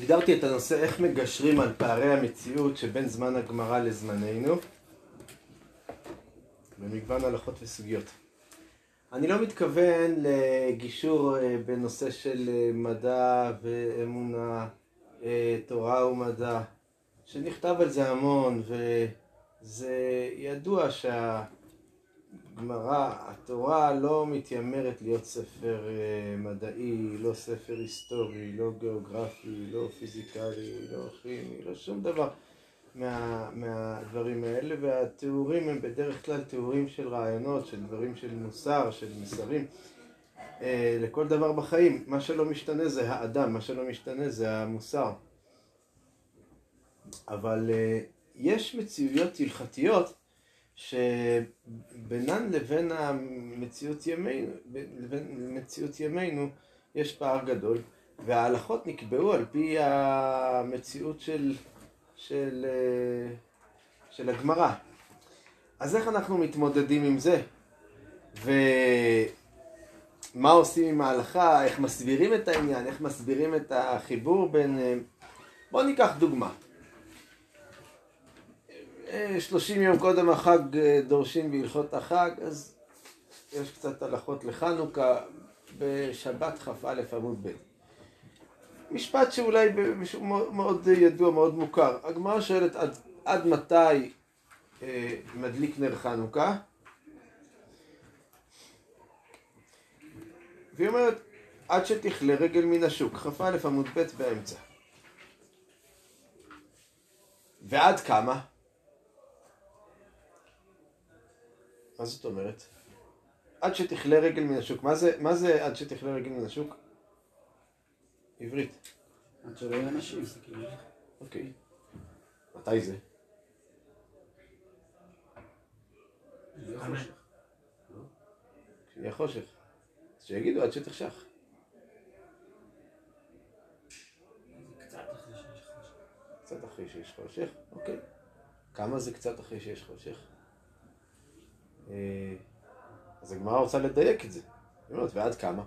הגדרתי את הנושא איך מגשרים על פערי המציאות שבין זמן הגמרא לזמננו במגוון הלכות וסוגיות. אני לא מתכוון לגישור בנושא של מדע ואמונה, תורה ומדע, שנכתב על זה המון, וזה ידוע שהגמרא, התורה לא מתיימרת להיות ספר מדעי, לא ספר היסטורי, לא גיאוגרפי, לא פיזיקלי, לא כימי, לא שום דבר מהדברים האלה, והתיאורים הם בדרך כלל תיאורים של רעיונות, של דברים של מוסר, של מסרים, לכל דבר בחיים. מה שלא משתנה זה האדם, מה שלא משתנה זה המוסר. אבל יש מציאויות הלכתיות שבינן לבין מציאות ימינו יש פער גדול, וההלכות נקבעו על פי המציאות של הגמרא. אז איך אנחנו מתמודדים עם זה? ומה עושים עם ההלכה? איך מסבירים את העניין? איך מסבירים את החיבור בין... בואו ניקח דוגמה. 30 יום קודם החג דורשים בהלכות החג, אז יש קצת הלכות לחנוכה בשבת כ"א עמוד ב'. משפט שאולי מאוד ידוע, מאוד מוכר. הגמרא שואלת עד מתי מדליק נר חנוכה? והיא אומרת עד שתכלה רגל מן השוק, כ"א עמוד ב' באמצע. ועד כמה? מה זאת אומרת? עד שתכלה רגל מן השוק. מה זה עד שתכלה רגל מן השוק? עברית. עד שלא יהיה אנשים. אוקיי. מתי זה? יהיה חושך. כשיהיה חושך. אז שיגידו עד שתחשך. קצת אחרי שיש חושך. קצת אחרי שיש חושך? אוקיי. כמה זה קצת אחרי שיש חושך? אז הגמרא רוצה לדייק את זה. היא אומרת, ועד כמה?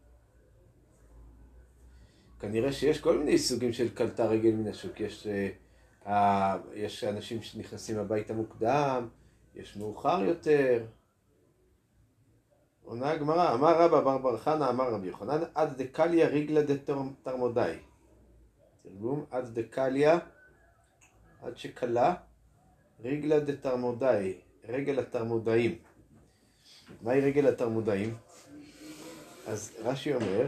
כנראה שיש כל מיני סוגים של קלטה רגל מן השוק. יש אנשים שנכנסים הביתה מוקדם, יש מאוחר יותר. עונה הגמרא, אמר רבא בר חנא אמר רבי יוחנן, עד דקליה ריגלה דתרמודאי. תרגום, עד דקליה, עד שקלה, ריגלה דתרמודאי, רגל התרמודאים. מהי רגל התרמודאים? אז רש"י אומר,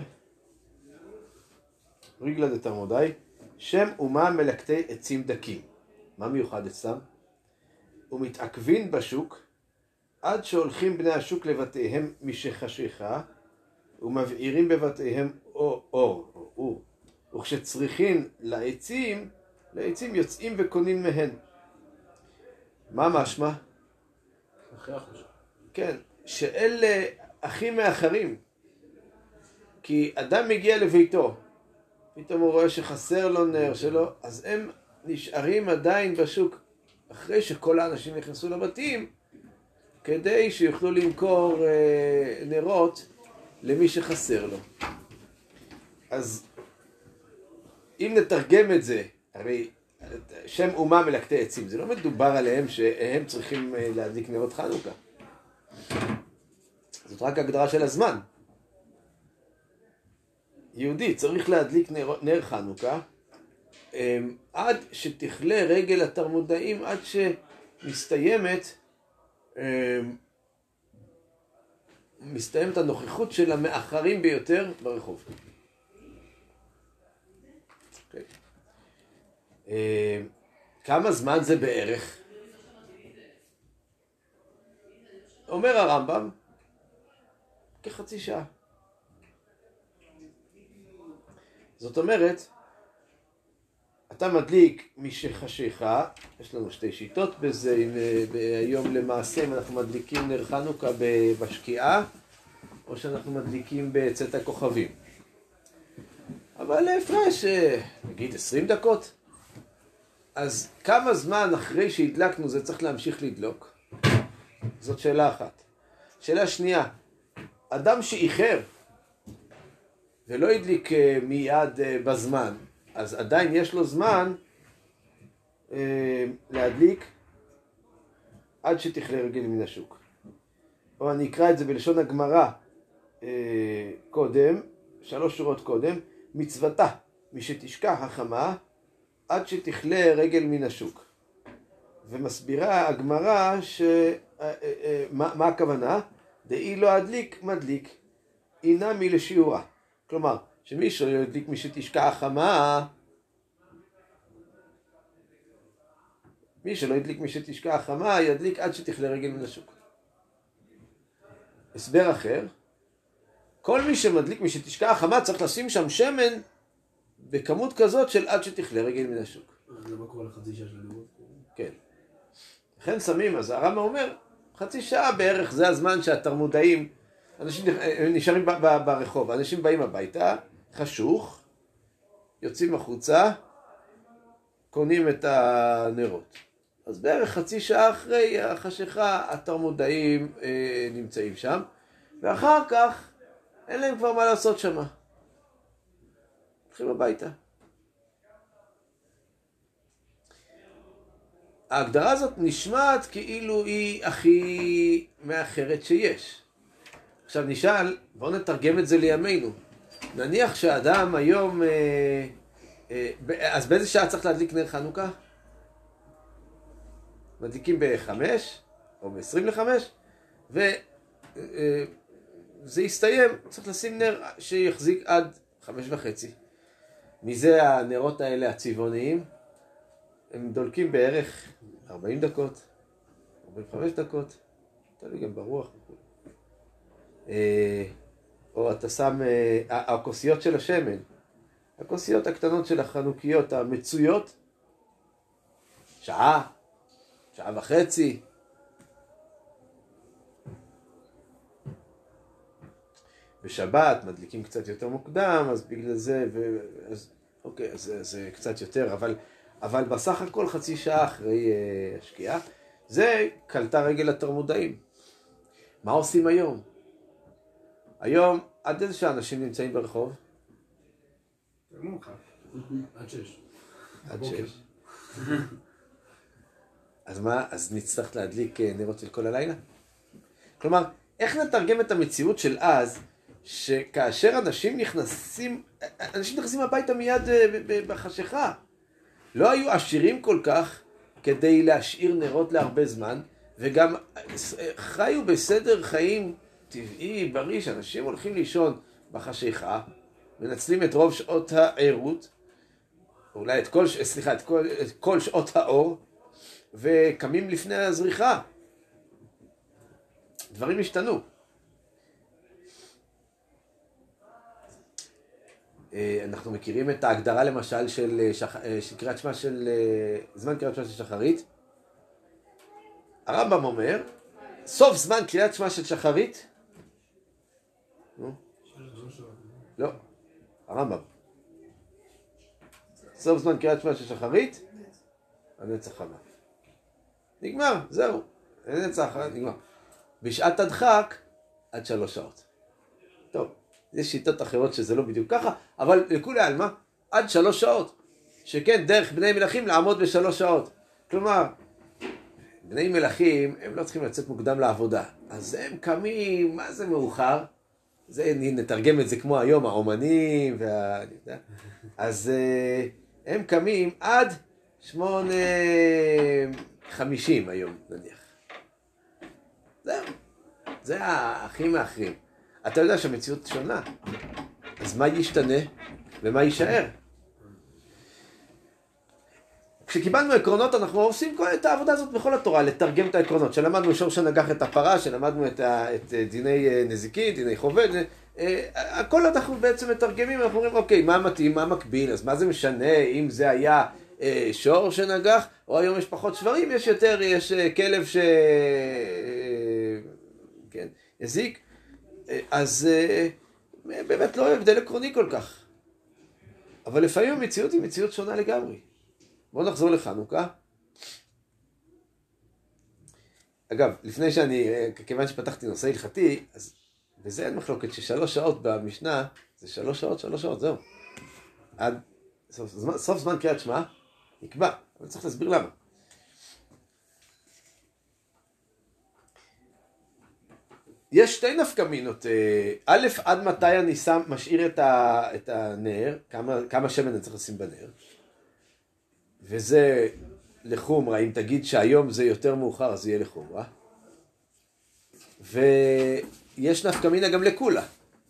ריגלה דתרמודאי, שם אומה מלקטי עצים דקים. מה מיוחד אצלם? ומתעכבים בשוק עד שהולכים בני השוק לבתיהם משחשיכה ומבעירים בבתיהם אור. וכשצריכים לעצים יוצאים וקונים מהן. מה משמע? אחרי החושך. כן, שאלה הכי מאחרים. כי אדם מגיע לביתו, פתאום הוא רואה שחסר לו נר שלו, אז הם נשארים עדיין בשוק אחרי שכל האנשים נכנסו לבתים, כדי שיוכלו למכור נרות למי שחסר לו. אז אם נתרגם את זה, הרי שם אומה מלקטי עצים, זה לא מדובר עליהם שהם צריכים להדליק נרות חנוכה. זאת רק הגדרה של הזמן. יהודי צריך להדליק נר חנוכה עד שתכלה רגל התרמודאים, עד מסתיימת הנוכחות של המאחרים ביותר ברחוב. Okay. כמה זמן זה בערך? אומר הרמב"ם, כחצי שעה. זאת אומרת, אתה מדליק משחשיכה, יש לנו שתי שיטות בזה, היום למעשה אם אנחנו מדליקים נר חנוכה בשקיעה, או שאנחנו מדליקים בצאת הכוכבים. אבל להפרש, נגיד 20 דקות. אז כמה זמן אחרי שהדלקנו זה צריך להמשיך לדלוק? זאת שאלה אחת. שאלה שנייה, אדם שאיחר ולא הדליק מיד בזמן, אז עדיין יש לו זמן להדליק עד שתכלה רגל מן השוק. או אני אקרא את זה בלשון הגמרא קודם, 3 שורות קודם, מצוותה משתשכח החמה עד שתכלה רגל מן השוק. ומסבירה הגמרא מה הכוונה? דאי לא הדליק מדליק, אינמי לשיעורה. כלומר, שמי שלא ידליק משתשכח החמה, מי שלא ידליק משתשכח החמה, ידליק עד שתכלה רגל מן השוק. הסבר אחר, כל מי שמדליק משתשכח החמה צריך לשים שם שמן בכמות כזאת של עד שתכלה רגל מן השוק. זה מה קורה לחצי שעה של הנרות? כן. לכן שמים, אז הרמב"ם אומר, חצי שעה בערך זה הזמן שהתרמודאים, אנשים נשארים ברחוב, אנשים באים הביתה, חשוך, יוצאים החוצה, קונים את הנרות. אז בערך חצי שעה אחרי החשיכה, התרמודאים נמצאים שם, ואחר כך אין להם כבר מה לעשות שם. הולכים הביתה. ההגדרה הזאת נשמעת כאילו היא הכי מאחרת שיש. עכשיו נשאל, בואו נתרגם את זה לימינו. נניח שאדם היום, אז באיזה שעה צריך להדליק נר חנוכה? מדליקים ב-5 או ב-20 ל-5, וזה יסתיים, צריך לשים נר שיחזיק עד 5:30. מזה הנרות האלה הצבעוניים, הם דולקים בערך 40 דקות, 45 דקות, תלוי גם ברוח. או אתה שם, הכוסיות של השמן, הכוסיות הקטנות של החנוכיות המצויות, שעה, שעה וחצי. בשבת מדליקים קצת יותר מוקדם, אז בגלל זה, אוקיי, אז זה קצת יותר, אבל בסך הכל חצי שעה אחרי השקיעה. זה קלטה רגל התרמודאים. מה עושים היום? היום, עד איזה שעה אנשים נמצאים ברחוב? עד 6. עד 6. אז מה? אז נצטרך להדליק נרות של כל הלילה? כלומר, איך נתרגם את המציאות של אז, שכאשר אנשים נכנסים הביתה מיד בחשיכה. לא היו עשירים כל כך כדי להשאיר נרות להרבה זמן, וגם חיו בסדר חיים טבעי, בריא, שאנשים הולכים לישון בחשיכה, מנצלים את רוב שעות הערות, אולי את כל שעות האור, וקמים לפני הזריחה. דברים השתנו. אנחנו מכירים את ההגדרה למשל של קריאת שמע של זמן קריאת שמע של שחרית. הרמב"ם אומר, סוף זמן קריאת שמע של שחרית. לא, הרמב"ם. סוף זמן קריאת שמע של שחרית, הנצח חמה. נגמר, זהו. הנצח, נגמר. בשעת הדחק, עד 3 שעות. טוב. יש שיטות אחרות שזה לא בדיוק ככה, אבל לכולי עלמא, עד 3 שעות. שכן, דרך בני מלכים לעמוד ב3 שעות. כלומר, בני מלכים, הם לא צריכים לצאת מוקדם לעבודה. אז הם קמים, מה זה מאוחר? נתרגם את זה כמו היום, האומנים, אז הם קמים עד 8:50 היום, נניח. זהו. זה האחים האחרים. אתה יודע שהמציאות שונה, אז מה ישתנה ומה יישאר? כשקיבלנו עקרונות, אנחנו עושים את העבודה הזאת בכל התורה, לתרגם את העקרונות. שלמדנו שור שנגח את הפרה, שלמדנו את דיני נזיקין, דיני חובל, הכל אנחנו בעצם מתרגמים, אנחנו אומרים, אוקיי, מה מתאים, מה מקביל, אז מה זה משנה אם זה היה שור שנגח, או היום יש פחות שברים, יש יותר, יש כלב כן, הזיק. אז באמת לא הבדל עקרוני כל כך. אבל לפעמים המציאות היא מציאות שונה לגמרי. בואו נחזור לחנוכה. אגב, לפני כיוון שפתחתי נושא הלכתי, אז בזה אין מחלוקת ש3 שעות במשנה, זה 3 שעות, זהו. עד סוף זמן קריאת שמע נקבע, אבל צריך להסביר למה. יש שתי נפקמינות. א', עד מתי אני משאיר את הנר, כמה שמן אני צריך לשים בנר, וזה לחומרה. אם תגיד שהיום זה יותר מאוחר, אז יהיה לחומרה. ויש נפקמינה גם לכולה,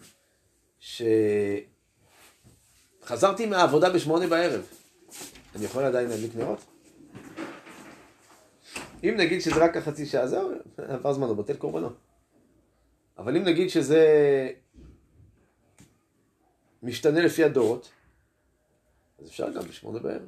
שחזרתי מהעבודה ב8 בערב, אני יכול עדיין להדליק נרות? אם נגיד שזה רק החצי שעה, זהו, עבר זמנו, בטל קורבנו. אבל אם נגיד שזה משתנה לפי הדורות, אז אפשר גם ב8 בערב.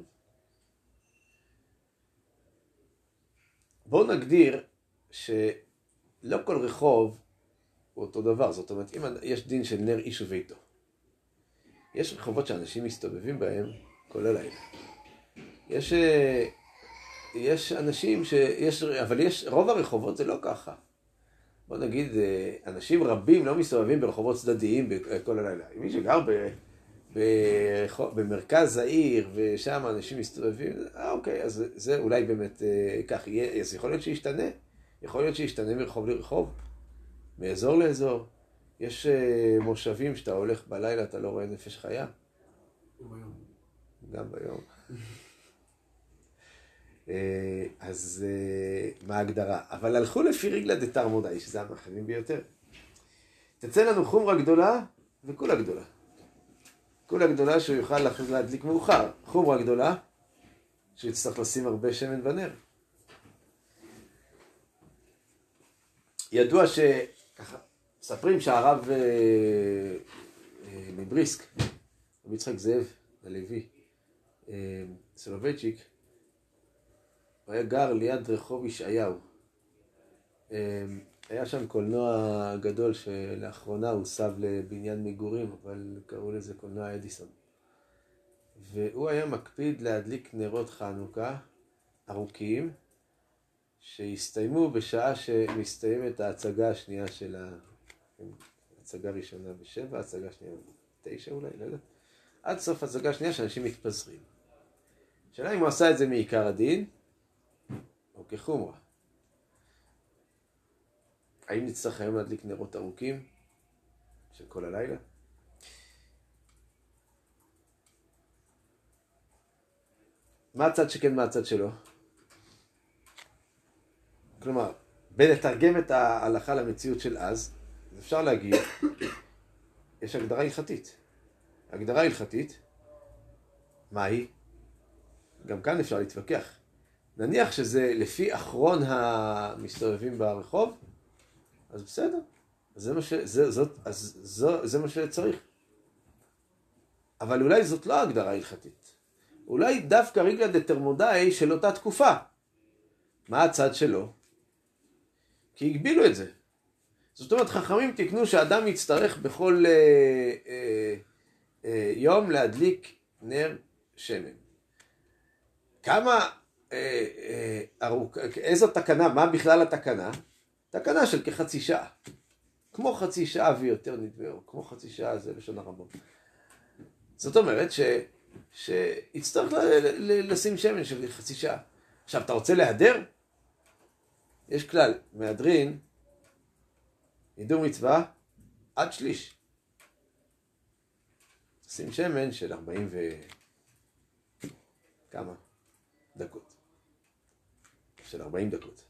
בואו נגדיר שלא כל רחוב הוא אותו דבר. זאת אומרת, אם יש דין של נר איש וביתו, יש רחובות שאנשים מסתובבים בהם כל הלילה. יש אנשים אבל רוב הרחובות זה לא ככה. בוא נגיד, אנשים רבים לא מסתובבים ברחובות צדדיים כל הלילה. מי שגר במרכז העיר ושם אנשים מסתובבים, אוקיי, אז זה אולי באמת כך יהיה. אז יכול להיות שישתנה. יכול להיות שישתנה מרחוב לרחוב, מאזור לאזור. יש מושבים שאתה הולך בלילה, אתה לא רואה נפש חיה. גם ביום. אז מה ההגדרה? אבל הלכו לפי רגלה דתרמודאי, שזה המחייבים ביותר. תצא לנו חומרה גדולה וכולה גדולה. כולה גדולה שהוא יוכל להדליק מאוחר. חומרה גדולה שהוא יצטרך לשים הרבה שמן בנר. ידוע שככה, מספרים שהרב מבריסק, רבי יצחק זאב הלוי, סולובייצ'יק, הוא היה גר ליד רחוב ישעיהו. היה שם קולנוע גדול שלאחרונה הוא סב לבניין מגורים, אבל קראו לזה קולנוע אדיסון. והוא היה מקפיד להדליק נרות חנוכה ארוכים, שהסתיימו בשעה שמסתיימת ההצגה השנייה של ההצגה הראשונה ב7, ההצגה השנייה ב9 אולי, לא יודע. עד סוף ההצגה השנייה שאנשים מתפזרים. השאלה אם הוא עשה את זה מעיקר הדין, או כחומרה. האם נצטרך היום להדליק נרות ארוכים של כל הלילה? מה הצד שכן, מה הצד שלא? כלומר, בלתרגם את ההלכה למציאות של אז אפשר להגיד, יש הגדרה הלכתית. הגדרה הלכתית, מה היא? גם כאן אפשר להתווכח. נניח שזה לפי אחרון המסתובבים ברחוב, אז בסדר. זה מה שצריך. אבל אולי זאת לא הגדרה הלכתית. אולי דווקא רגלה דתרמודאי של אותה תקופה. מה הצד שלו? כי הגבילו את זה. זאת אומרת, חכמים תקנו שאדם יצטרך בכל יום להדליק נר שמן. כמה איזו תקנה, מה בכלל התקנה? תקנה של כחצי שעה. כמו חצי שעה ויותר נדמה, או כמו חצי שעה, זה לשון הרמב"ם. זאת אומרת שיצטרך לשים שמן של חצי שעה. עכשיו, אתה רוצה להדר? יש כלל, מהדרין, הידור מצווה, עד שליש. שים שמן של 40 כמה דקות. של 40 דקות.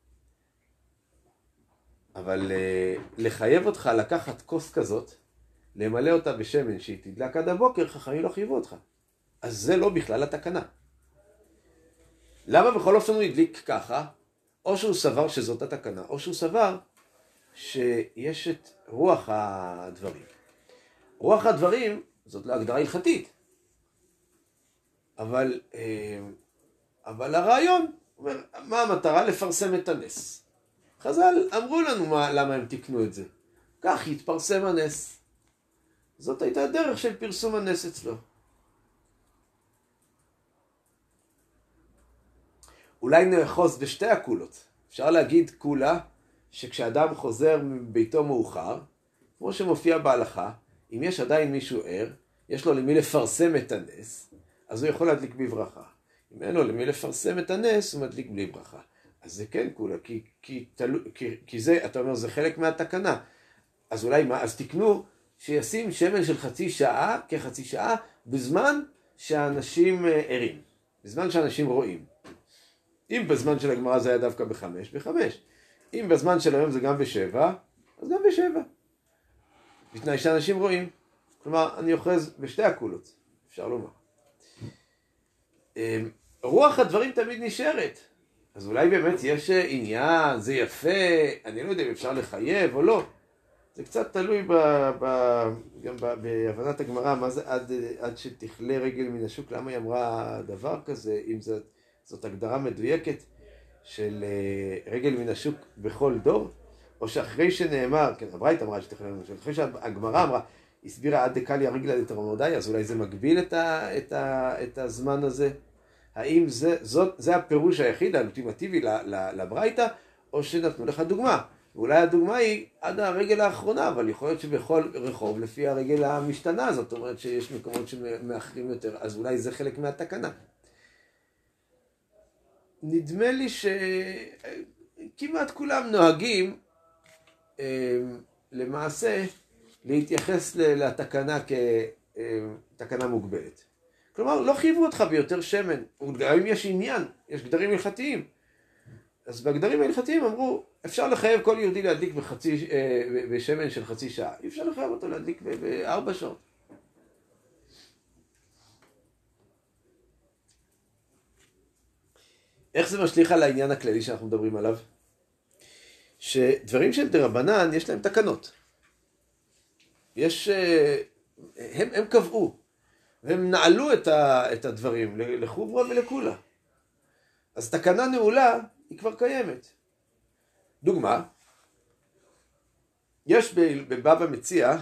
אבל לחייב אותך לקחת כוס כזאת, למלא אותה בשמן שהיא תדלק עד הבוקר, חכמים לא חייבו אותך. אז זה לא בכלל התקנה. למה בכל אופן הוא הדליק ככה? או שהוא סבר שזאת התקנה, או שהוא סבר שיש את רוח הדברים. רוח הדברים זאת לא הגדרה הלכתית. אבל הרעיון, אומר, מה המטרה? לפרסם את הנס. חז"ל אמרו לנו למה הם תקנו את זה. כך יתפרסם הנס. זאת הייתה הדרך של פרסום הנס אצלו. אולי נאחוז בשתי הקולות. אפשר להגיד קולה שכשאדם חוזר מביתו מאוחר, כמו שמופיע בהלכה, אם יש עדיין מישהו ער, יש לו למי לפרסם את הנס, אז הוא יכול להדליק בברכה. אם אין לו למי לפרסם את הנס, הוא מדליק בלי ברכה. אז זה כן כולה, כי זה, אתה אומר, זה חלק מהתקנה. אז אולי מה? אז תקנו שישים שמן של חצי שעה, כחצי שעה, בזמן שהאנשים ערים. בזמן שאנשים רואים. אם בזמן של הגמרא זה היה דווקא ב5, ב5. אם בזמן של היום זה גם ב7, אז גם ב7. בתנאי שאנשים רואים. כלומר, אני אוחז בשתי הקולות, אפשר לומר. רוח הדברים תמיד נשארת. אז אולי באמת יש עניין, זה יפה, אני לא יודע אם אפשר לחייב או לא. זה קצת תלוי גם בהבנת הגמרא, מה זה עד שתכלה רגל מן השוק, למה היא אמרה דבר כזה, אם זאת הגדרה מדויקת של רגל מן השוק בכל דור, או שאחרי שנאמר, כן, הברייתא אמרה שתכלה רגל מן השוק, אחרי שהגמרא אמרה, הסבירה עד דקליה רגלה דתרמודאי, אז אולי זה מגביל את הזמן הזה? האם זה הפירוש היחיד, האולטימטיבי לברייתא, או שנתנו לך דוגמה? ואולי הדוגמה היא עד הרגל האחרונה, אבל יכול להיות שבכל רחוב לפי הרגל המשתנה, זאת אומרת שיש מקומות שמאחרים יותר, אז אולי זה חלק מהתקנה. נדמה לי שכמעט כולם נוהגים למעשה להתייחס לתקנה כתקנה מוגבלת. כלומר, לא חייבו אותך ביותר שמן, גם אם יש עניין, יש גדרים הלכתיים. אז בגדרים ההלכתיים אמרו, אפשר לחייב כל יהודי להדליק בשמן של חצי שעה. אי אפשר לחייב אותו להדליק ב4 שעות. איך זה משליך על העניין הכללי שאנחנו מדברים עליו? שדברים של דרבנן יש להם תקנות. הם קבעו, והם נעלו את הדברים לחוברה ולכולה. אז תקנה נעולה היא כבר קיימת. דוגמה, יש בבבא מציעא,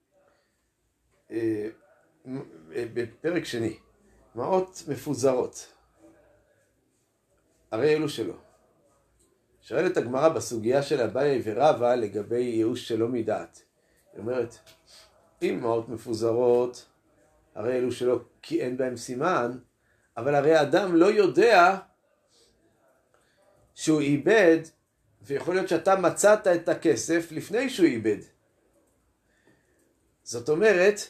בפרק שני, מעות מפוזרות. הרי אלו שלו. שואלת הגמרא בסוגיה של אביי ורבא לגבי ייאוש שלא מדעת. היא אומרת, אם מעות מפוזרות, הרי אלו שלו כי אין בהם סימן, אבל הרי אדם לא יודע שהוא איבד, ויכול להיות שאתה מצאת את הכסף לפני שהוא איבד. זאת אומרת,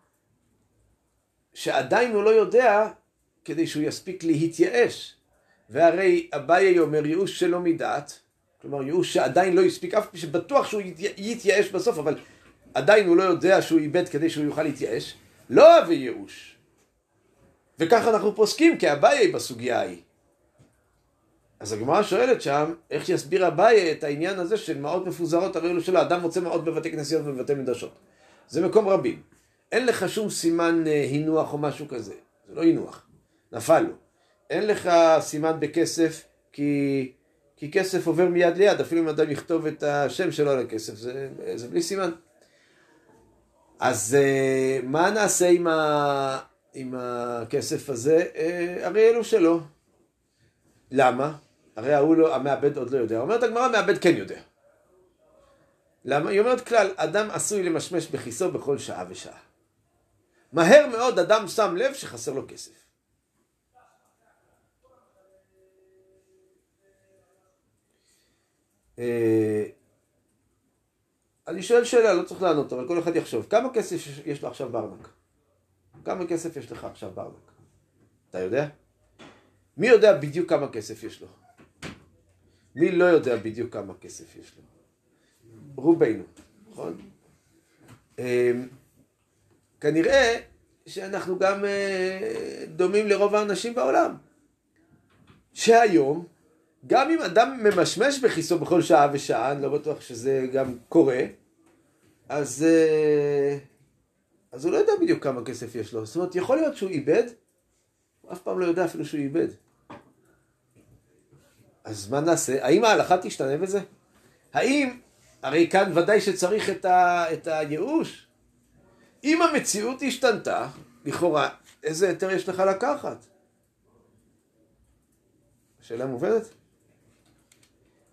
שעדיין הוא לא יודע כדי שהוא יספיק להתייאש. והרי אביי אומר ייאוש שלא מדעת, כלומר ייאוש שעדיין לא יספיק, אף שבטוח שהוא יתייאש בסוף, אבל עדיין הוא לא יודע שהוא איבד כדי שהוא יוכל להתייאש, לא אבי ייאוש. וכך אנחנו פוסקים כאביי בסוגיה ההיא. אז הגמרא שואלת שם, איך יסביר אביי את העניין הזה של מעות מפוזרות, הרי אלו שלו, אדם מוצא מעות בבתי כנסיות ובבתי מדרשות. זה מקום רבים. אין לך שום סימן הינוח או משהו כזה. זה לא הינוח. נפל לו. אין לך סימן בכסף, כי כסף עובר מיד ליד, אפילו אם אדם יכתוב את השם שלו על הכסף, זה בלי סימן. אז מה נעשה עם הכסף הזה? הרי אלו שלו. למה? הרי המעבד עוד לא יודע. אומרת הגמרא, המעבד כן יודע. למה? היא אומרת כלל, אדם עשוי למשמש בכיסו בכל שעה ושעה. מהר מאוד אדם שם לב שחסר לו כסף. אני שואל שאלה, לא צריך לענות, אבל כל אחד יחשוב, כמה כסף יש לו עכשיו בארנק? כמה כסף יש לך עכשיו בארנק? אתה יודע? מי יודע בדיוק כמה כסף יש לו? מי לא יודע בדיוק כמה כסף יש לו? רובנו, נכון? כנראה שאנחנו גם דומים לרוב האנשים בעולם. שהיום, גם אם אדם ממשמש בכיסו בכל שעה ושעה, אני לא בטוח שזה גם קורה, אז הוא לא יודע בדיוק כמה כסף יש לו. זאת אומרת, יכול להיות שהוא איבד, הוא אף פעם לא יודע אפילו שהוא איבד. אז מה נעשה? האם ההלכה תשתנה בזה? האם, הרי כאן ודאי שצריך את הייאוש. אם המציאות השתנתה, לכאורה, איזה היתר יש לך לקחת? השאלה מובנת?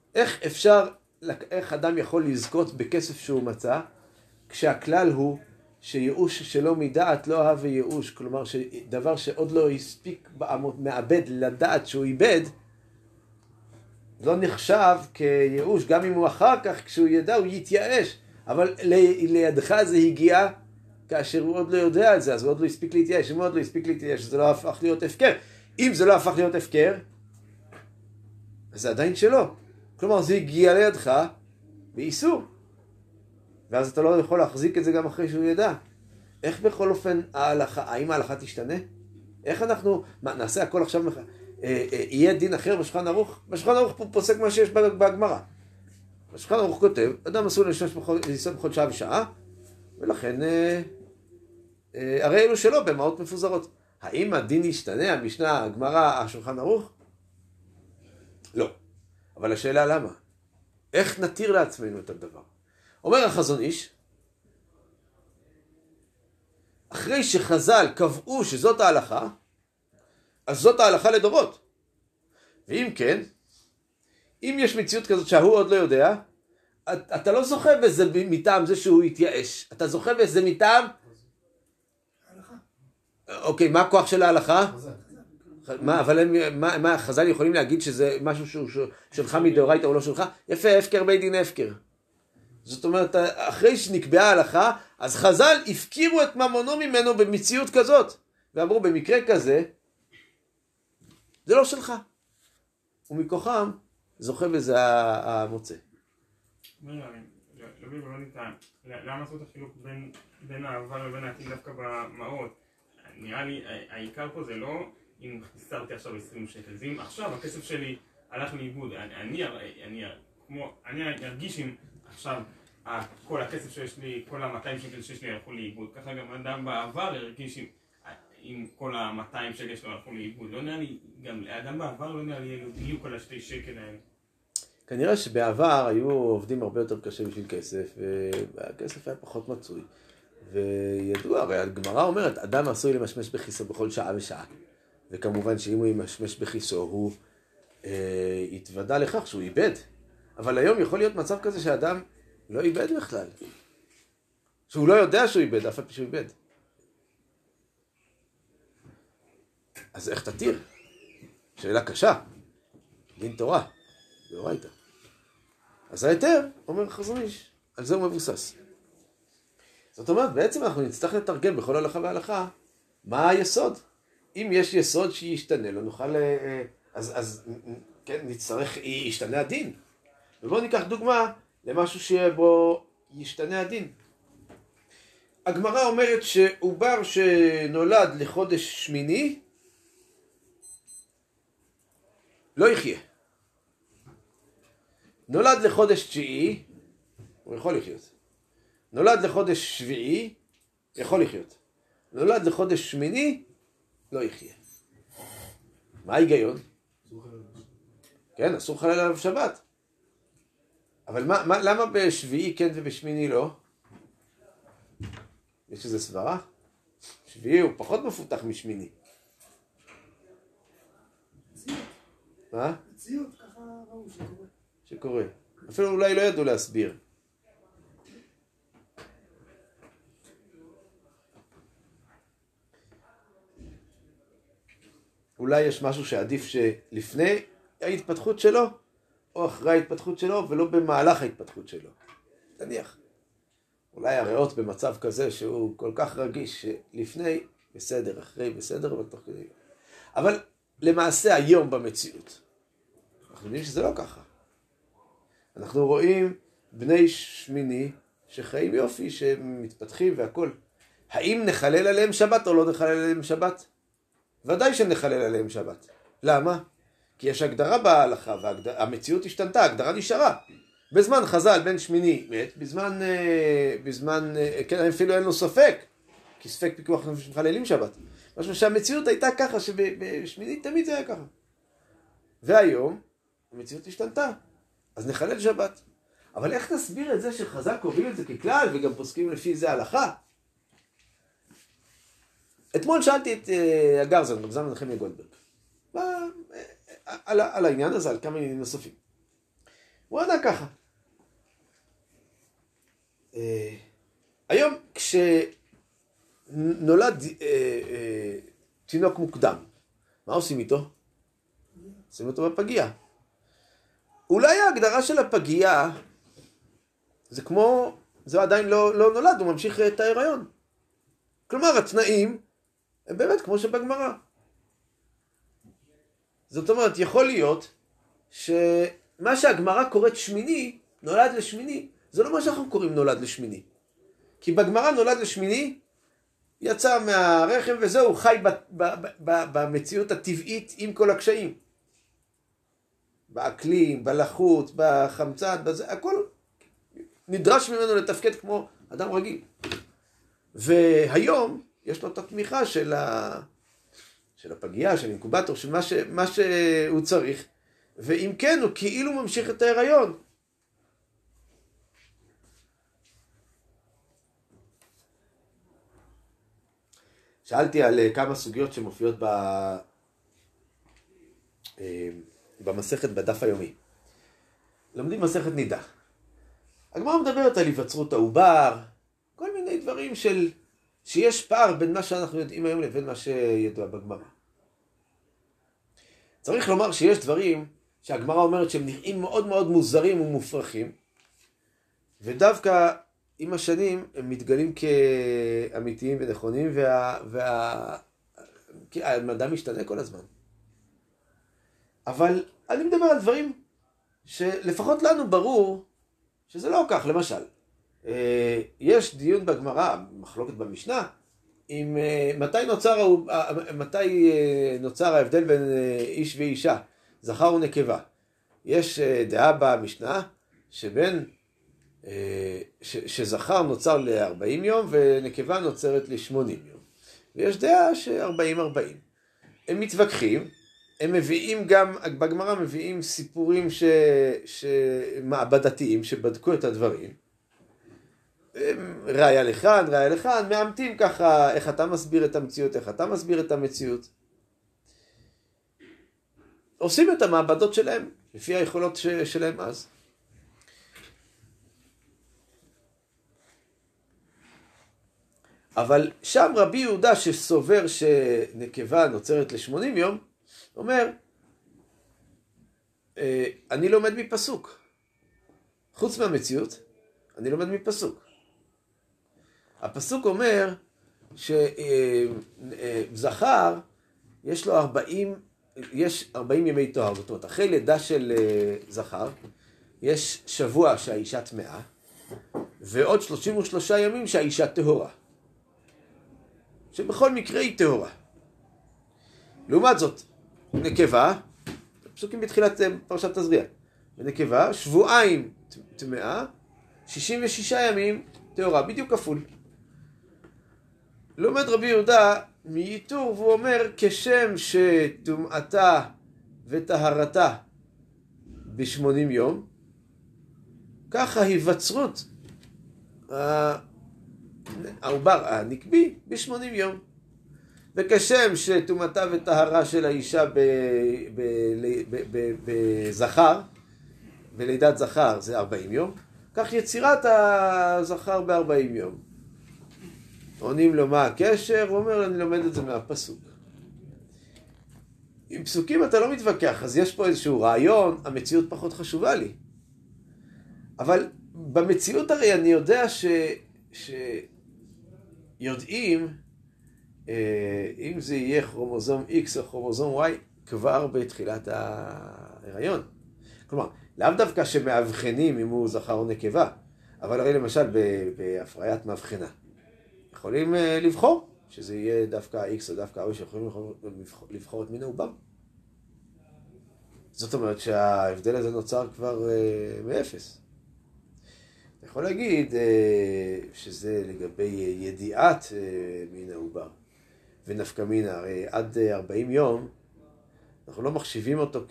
איך אדם יכול לזכות בכסף שהוא מצא, כשהכלל הוא שייאוש שלא מדעת לא אהב וייאוש, כלומר דבר שעוד לא הספיק מעבד לדעת שהוא איבד, לא נחשב כייאוש, גם אם הוא אחר כך כשהוא ידע הוא יתייאש, אבל לידך זה הגיע כאשר הוא עוד לא יודע את זה, אז הוא עוד לא הספיק להתייאש. אם הוא עוד לא הספיק להתייאש, זה לא הפך להיות הפקר. אם זה לא הפך להיות הפקר, אז זה עדיין שלו. כלומר, זה הגיע לידך באיסור. ואז אתה לא יכול להחזיק את זה גם אחרי שהוא ידע. איך בכל אופן ההלכה, האם ההלכה תשתנה? איך אנחנו, נעשה הכל עכשיו, יהיה דין אחר בשולחן ערוך? בשולחן ערוך פוסק מה שיש בגמרא. בשולחן ערוך כותב, אדם אסור לנסות בכל שעה ושעה, ולכן הרי אלו שלו במעות מפוזרות. האם הדין ישתנה, המשנה, הגמרא, השולחן ערוך? לא. אבל השאלה למה? איך נתיר לעצמנו את הדבר? אומר החזון איש, אחרי שחז"ל קבעו שזאת ההלכה, אז זאת ההלכה לדורות. ואם כן, אם יש מציאות כזאת שההוא עוד לא יודע, אתה לא זוכה בזה מטעם זה שהוא יתייאש. אתה זוכה בזה מטעם? ההלכה. אוקיי, מה הכוח של ההלכה? מה, אבל מה, חז"ל יכולים להגיד שזה משהו שהוא שלך מדאורייתא או לא שלך? יפה, הפקר בית דין הפקר. זאת אומרת, אחרי שנקבעה ההלכה, אז חז"ל הפקירו את ממונו ממנו במציאות כזאת. ואמרו, במקרה כזה, זה לא שלך. ומכוחם זוכה בזה המוצא. למה עשו את החילוק בין העבר לבין העתיד דווקא במעות? נראה לי, העיקר פה זה לא אם הסרתי עכשיו 20 שקל, זה אם עכשיו הכסף שלי הלך לאיבוד. אני ארגיש אם עכשיו כל הכסף שיש לי, כל ה-200 שקל שיש לי הלכו לאיבוד. ככה גם אדם בעבר הרגיש אם כל ה-200 שקל שלו הלכו לאיבוד. לא נראה לי, גם לאדם בעבר לא נראה לי בדיוק על ה2 שקל האלה. כנראה שבעבר היו עובדים הרבה יותר קשה בשביל כסף, והכסף היה פחות מצוי. וידוע, הרי הגמרא אומרת, אדם עשוי למשמש בכיסו בכל שעה ושעה. וכמובן שאם הוא ימשמש בכיסו, הוא יתוודע לכך שהוא איבד. אבל היום יכול להיות מצב כזה שאדם לא איבד בכלל. שהוא לא יודע שהוא איבד, אף פעם שהוא איבד. אז איך תתיר? שאלה קשה. דין תורה. דאורייתא. אז ההיתר, אומר חזון איש, על זה הוא מבוסס. זאת אומרת, בעצם אנחנו נצטרך לתרגם בכל הלכה והלכה, מה היסוד? אם יש יסוד שישתנה לו, נוכל, אז כן, נצטרך, ישתנה הדין. ובואו ניקח דוגמה למשהו שבו ישתנה הדין. הגמרא אומרת שעובר שנולד לחודש שמיני, לא יחיה. נולד לחודש תשיעי, הוא יכול לחיות. נולד לחודש שביעי, יכול לחיות. נולד לחודש שמיני, לא יחיה. מה ההיגיון? כן, אסור לחלל עליו שבת. אבל למה בשביעי כן ובשמיני לא? יש איזה סברה? שביעי הוא פחות מפותח משמיני. מה? מציאות, ככה ראו שקורה. שקורה. אפילו אולי לא ידעו להסביר. אולי יש משהו שעדיף שלפני ההתפתחות שלו, או אחרי ההתפתחות שלו, ולא במהלך ההתפתחות שלו. תניח. אולי הריאות במצב כזה שהוא כל כך רגיש שלפני בסדר, אחרי בסדר, אבל תוך כדי. אבל למעשה היום במציאות, אנחנו יודעים שזה לא ככה. אנחנו רואים בני שמיני שחיים יופי, שמתפתחים והכל. האם נחלל עליהם שבת או לא נחלל עליהם שבת? ודאי שנחלל עליהם שבת. למה? כי יש הגדרה בהלכה, והמציאות השתנתה, ההגדרה נשארה. בזמן חז"ל בן שמיני מת, בזמן, כן, אפילו אין לו ספק, כי ספק פיקוח מחללים שבת. משהו שהמציאות הייתה ככה, שבשמיני תמיד זה היה ככה. והיום, המציאות השתנתה, אז נחלל שבת. אבל איך נסביר את זה שחז"ל קובעים את זה ככלל, וגם פוסקים לפי זה הלכה? אתמול שאלתי את הגרזן, רב זלמן נחמיה גולדברג, על העניין הזה, על כמה עניינים נוספים. הוא ענה ככה. היום נולד תינוק מוקדם. מה עושים איתו? עושים אותו בפגייה. אולי ההגדרה של הפגייה זה כמו, זה עדיין לא נולד, הוא ממשיך את ההיריון. כלומר, התנאים הם באמת כמו שבגמרא. זאת אומרת, יכול להיות שמה שהגמרא קוראת שמיני, נולד לשמיני, זה לא מה שאנחנו קוראים נולד לשמיני. כי בגמרא נולד לשמיני, יצא מהרחם וזהו, חי במציאות הטבעית עם כל הקשיים. באקלים, בלחות, בחמצן, בזה, הכל נדרש ממנו לתפקד כמו אדם רגיל. והיום יש לו את התמיכה של הפגייה, של אינקובטור, של מה שהוא צריך, ואם כן, הוא כאילו ממשיך את ההיריון. שאלתי על כמה סוגיות שמופיעות במסכת בדף היומי. לומדים מסכת נידה. הגמרא מדברת על היווצרות העובר, כל מיני דברים שיש פער בין מה שאנחנו יודעים היום לבין מה שידוע בגמרא. צריך לומר שיש דברים שהגמרא אומרת שהם נראים מאוד מאוד מוזרים ומופרכים, ודווקא עם השנים הם מתגלים כאמיתיים ונכונים, כי המדע משתנה כל הזמן. אבל אני מדבר על דברים שלפחות לנו ברור שזה לא כך. למשל, יש דיון בגמרא, מחלוקת במשנה, עם מתי נוצר ההבדל בין איש ואישה, זכר ונקבה. יש דעה במשנה שזכר נוצר ל-40 יום ונקבה נוצרת ל-80 יום. ויש דעה ש-40-40. הם מתווכחים, הם מביאים גם, בגמרא מביאים סיפורים מעבדתיים שבדקו את הדברים. ראיה לכאן, מאמתים ככה איך אתה מסביר את המציאות, איך אתה מסביר את המציאות. עושים את המעבדות שלהם, לפי היכולות שלהם אז. אבל שם רבי יהודה שסובר שנקבה נוצרת ל-80 יום, אומר, אני לומד מפסוק. חוץ מהמציאות, אני לומד מפסוק. הפסוק אומר שזכר יש לו 40 ימי תואר. זאת אומרת, אחרי לידה של זכר, יש שבוע שהאישה טמאה, ועוד 33 ימים שהאישה טהורה. שבכל מקרה היא טהורה. לעומת זאת, נקבה, פסוקים בתחילת פרשת תזריע, ונקבה, שבועיים טמאה, 66 ימים טהורה, בדיוק כפול. לומד רבי יהודה מייתור, והוא אומר, כשם שטומאתה וטהרתה ב-80 יום, ככה היווצרות העובר הנקבי ב-80 יום. וכשם שטומאתה וטהרה של האישה בזכר, בלידת זכר זה 40 יום, כך יצירת הזכר ב-40 יום. עונים לו מה הקשר? הוא אומר, אני לומד את זה מהפסוק. עם פסוקים אתה לא מתווכח, אז יש פה איזשהו רעיון, המציאות פחות חשובה לי. אבל במציאות הרי אני יודע שיודעים, אם זה יהיה כרומוזום X או כרומוזום Y, כבר בתחילת ההיריון. כלומר, לאו דווקא שמאבחנים אם הוא זכר או נקבה, אבל הרי למשל בהפריית מבחנה. יכולים לבחור שזה יהיה דווקא X או דווקא Y, שיכולים לבחור את מין העובר. זאת אומרת שההבדל הזה נוצר כבר מאפס. אתה יכול להגיד שזה לגבי ידיעת מין העובר. ונפקא מינה, הרי עד 40 יום אנחנו לא מחשיבים אותו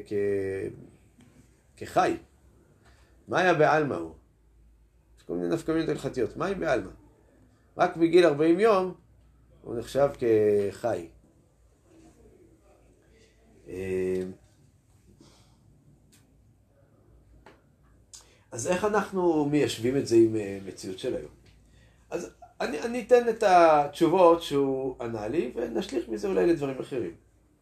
כחי. מה היה בעלמא הוא? יש כל מיני נפקא מינות הלכתיות. מה היה בעלמא? רק בגיל 40 יום הוא נחשב כחי. אז איך אנחנו מיישבים את זה עם מציאות של היום? אז אני אתן את התשובות שהוא ענה לי, ונשליך מזה אולי לדברים אחרים.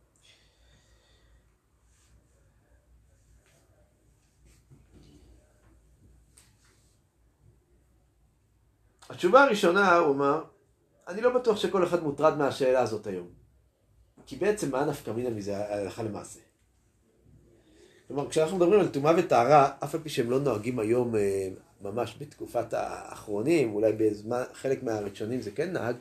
התשובה הראשונה, הוא אמר, אני לא בטוח שכל אחד מוטרד מהשאלה הזאת היום. כי בעצם מה נפקא מינה מזה הלכה למעשה? כלומר, כשאנחנו מדברים על טומאה וטהרה, אף על פי שהם לא נוהגים היום ממש בתקופת האחרונים, אולי חלק מהראשונים זה כן נהג,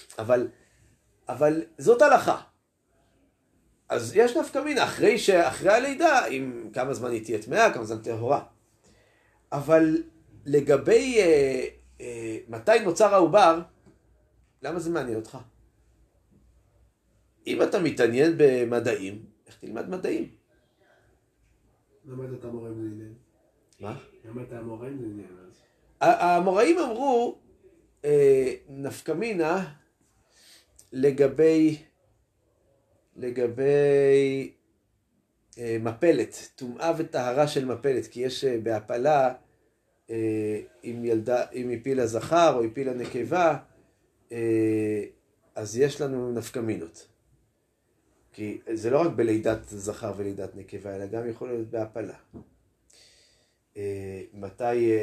אבל זאת הלכה. אז יש נפקא מינה, אחרי הלידה, עם כמה זמן היא תהיה טמאה, כמה זמן טהורה. אבל לגבי מתי נוצר העובר, למה זה מעניין אותך? אם אתה מתעניין במדעים, איך תלמד מדעים? למה את המוראים לעניין? מה? למה את המוראים לעניין? המוראים אמרו נפקא מינה לגבי מפלת, טומאה וטהרה של מפלת, כי יש בהפלה, אם הפילה זכר או הפילה נקבה, אז יש לנו נפקא מינות. כי זה לא רק בלידת זכר ולידת נקבה, אלא גם יכול להיות בהפלה. מתי,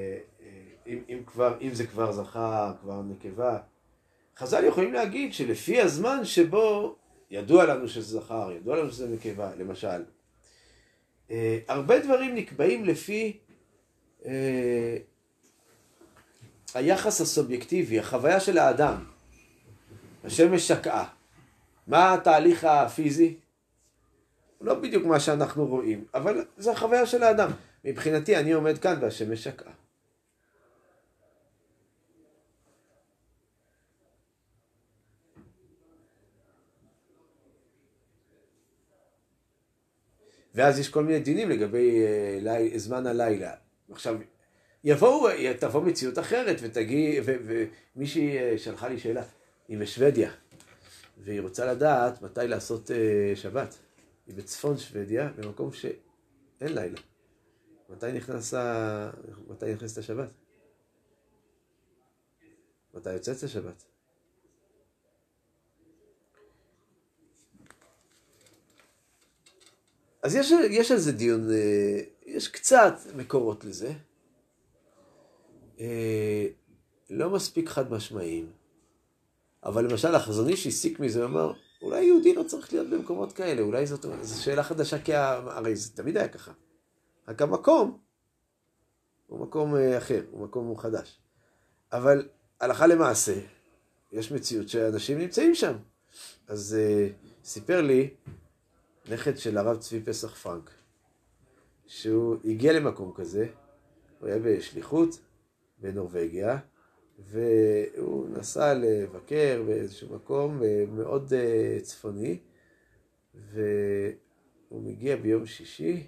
אם זה כבר זכר, כבר נקבה, חז"ל יכולים להגיד שלפי הזמן שבו ידוע לנו שזה זכר, ידוע לנו שזה נקבה, למשל, הרבה דברים נקבעים לפי היחס הסובייקטיבי, החוויה של האדם. השמש שקעה. מה התהליך הפיזי? לא בדיוק מה שאנחנו רואים, אבל זה החוויה של האדם. מבחינתי אני עומד כאן והשמש שקעה. ואז יש כל מיני דינים לגבי זמן הלילה. עכשיו, תבוא מציאות אחרת ומישהי שלחה לי שאלה, היא בשוודיה, והיא רוצה לדעת מתי לעשות שבת. היא בצפון שוודיה, במקום שאין לילה. מתי נכנסת השבת? מתי יוצאת השבת? אז יש על זה דיון, יש קצת מקורות לזה. לא מספיק חד משמעיים. אבל למשל החזון איש הסיק מזה, אמר, אולי יהודי לא צריך להיות במקומות כאלה, אולי זו שאלה חדשה, כי הרי זה תמיד היה ככה. רק המקום הוא מקום אחר, הוא מקום חדש. אבל הלכה למעשה, יש מציאות שאנשים נמצאים שם. אז סיפר לי נכד של הרב צבי פסח פרנק, שהוא הגיע למקום כזה, הוא היה בשליחות בנורווגיה, והוא נסע לבקר באיזשהו מקום מאוד צפוני, והוא מגיע ביום שישי,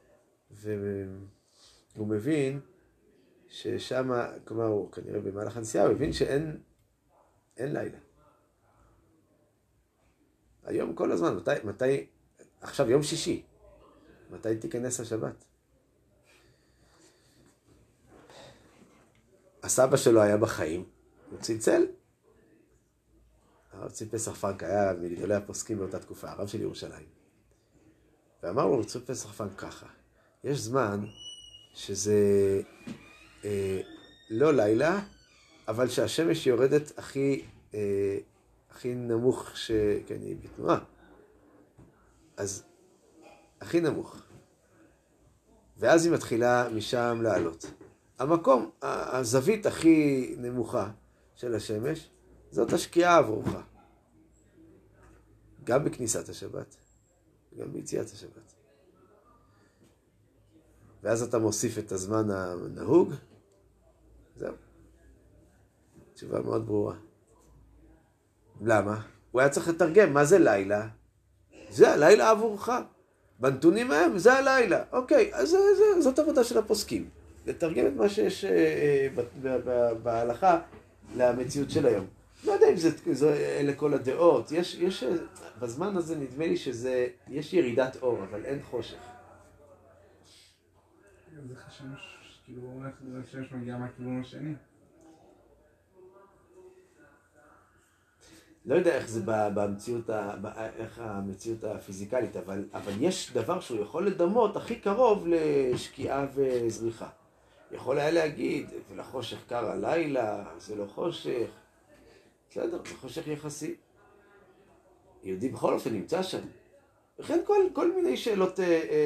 והוא מבין ששם, כלומר הוא כנראה במהלך הנסיעה, הוא מבין שאין לילה. היום כל הזמן, מתי עכשיו יום שישי, מתי תיכנס השבת? הסבא שלו היה בחיים, הוא צלצל. הרב צבי פסח פרנק היה מגדולי הפוסקים באותה תקופה, הרב של ירושלים. ואמר לו, הרב צבי פסח פרנק ככה, יש זמן שזה לא לילה, אבל שהשמש יורדת הכי נמוך כן, היא בתנועה. אז הכי נמוך. ואז היא מתחילה משם לעלות. המקום, הזווית הכי נמוכה של השמש, זאת השקיעה עבורך. גם בכניסת השבת, גם ביציאת השבת. ואז אתה מוסיף את הזמן הנהוג, זהו. תשובה מאוד ברורה. למה? הוא היה צריך לתרגם, מה זה לילה? זה הלילה עבורך. בנתונים ההם, זה הלילה. אוקיי, אז זאת עבודה של הפוסקים. לתרגם את מה שיש בהלכה למציאות של היום. לא יודע אם אלה כל הדעות. בזמן הזה נדמה לי יש ירידת אור, אבל אין חושך. זה חשש, כאילו, איך זה שיש מגיע מהכיוון השני? לא יודע איך זה במציאות, איך המציאות הפיזיקלית, אבל יש דבר שהוא יכול לדמות הכי קרוב לשקיעה וזריחה. יכול היה להגיד, ולחושך קר הלילה, זה לא חושך. בסדר, זה חושך יחסי. יהודי בכל אופן נמצא שם. וכן כל מיני שאלות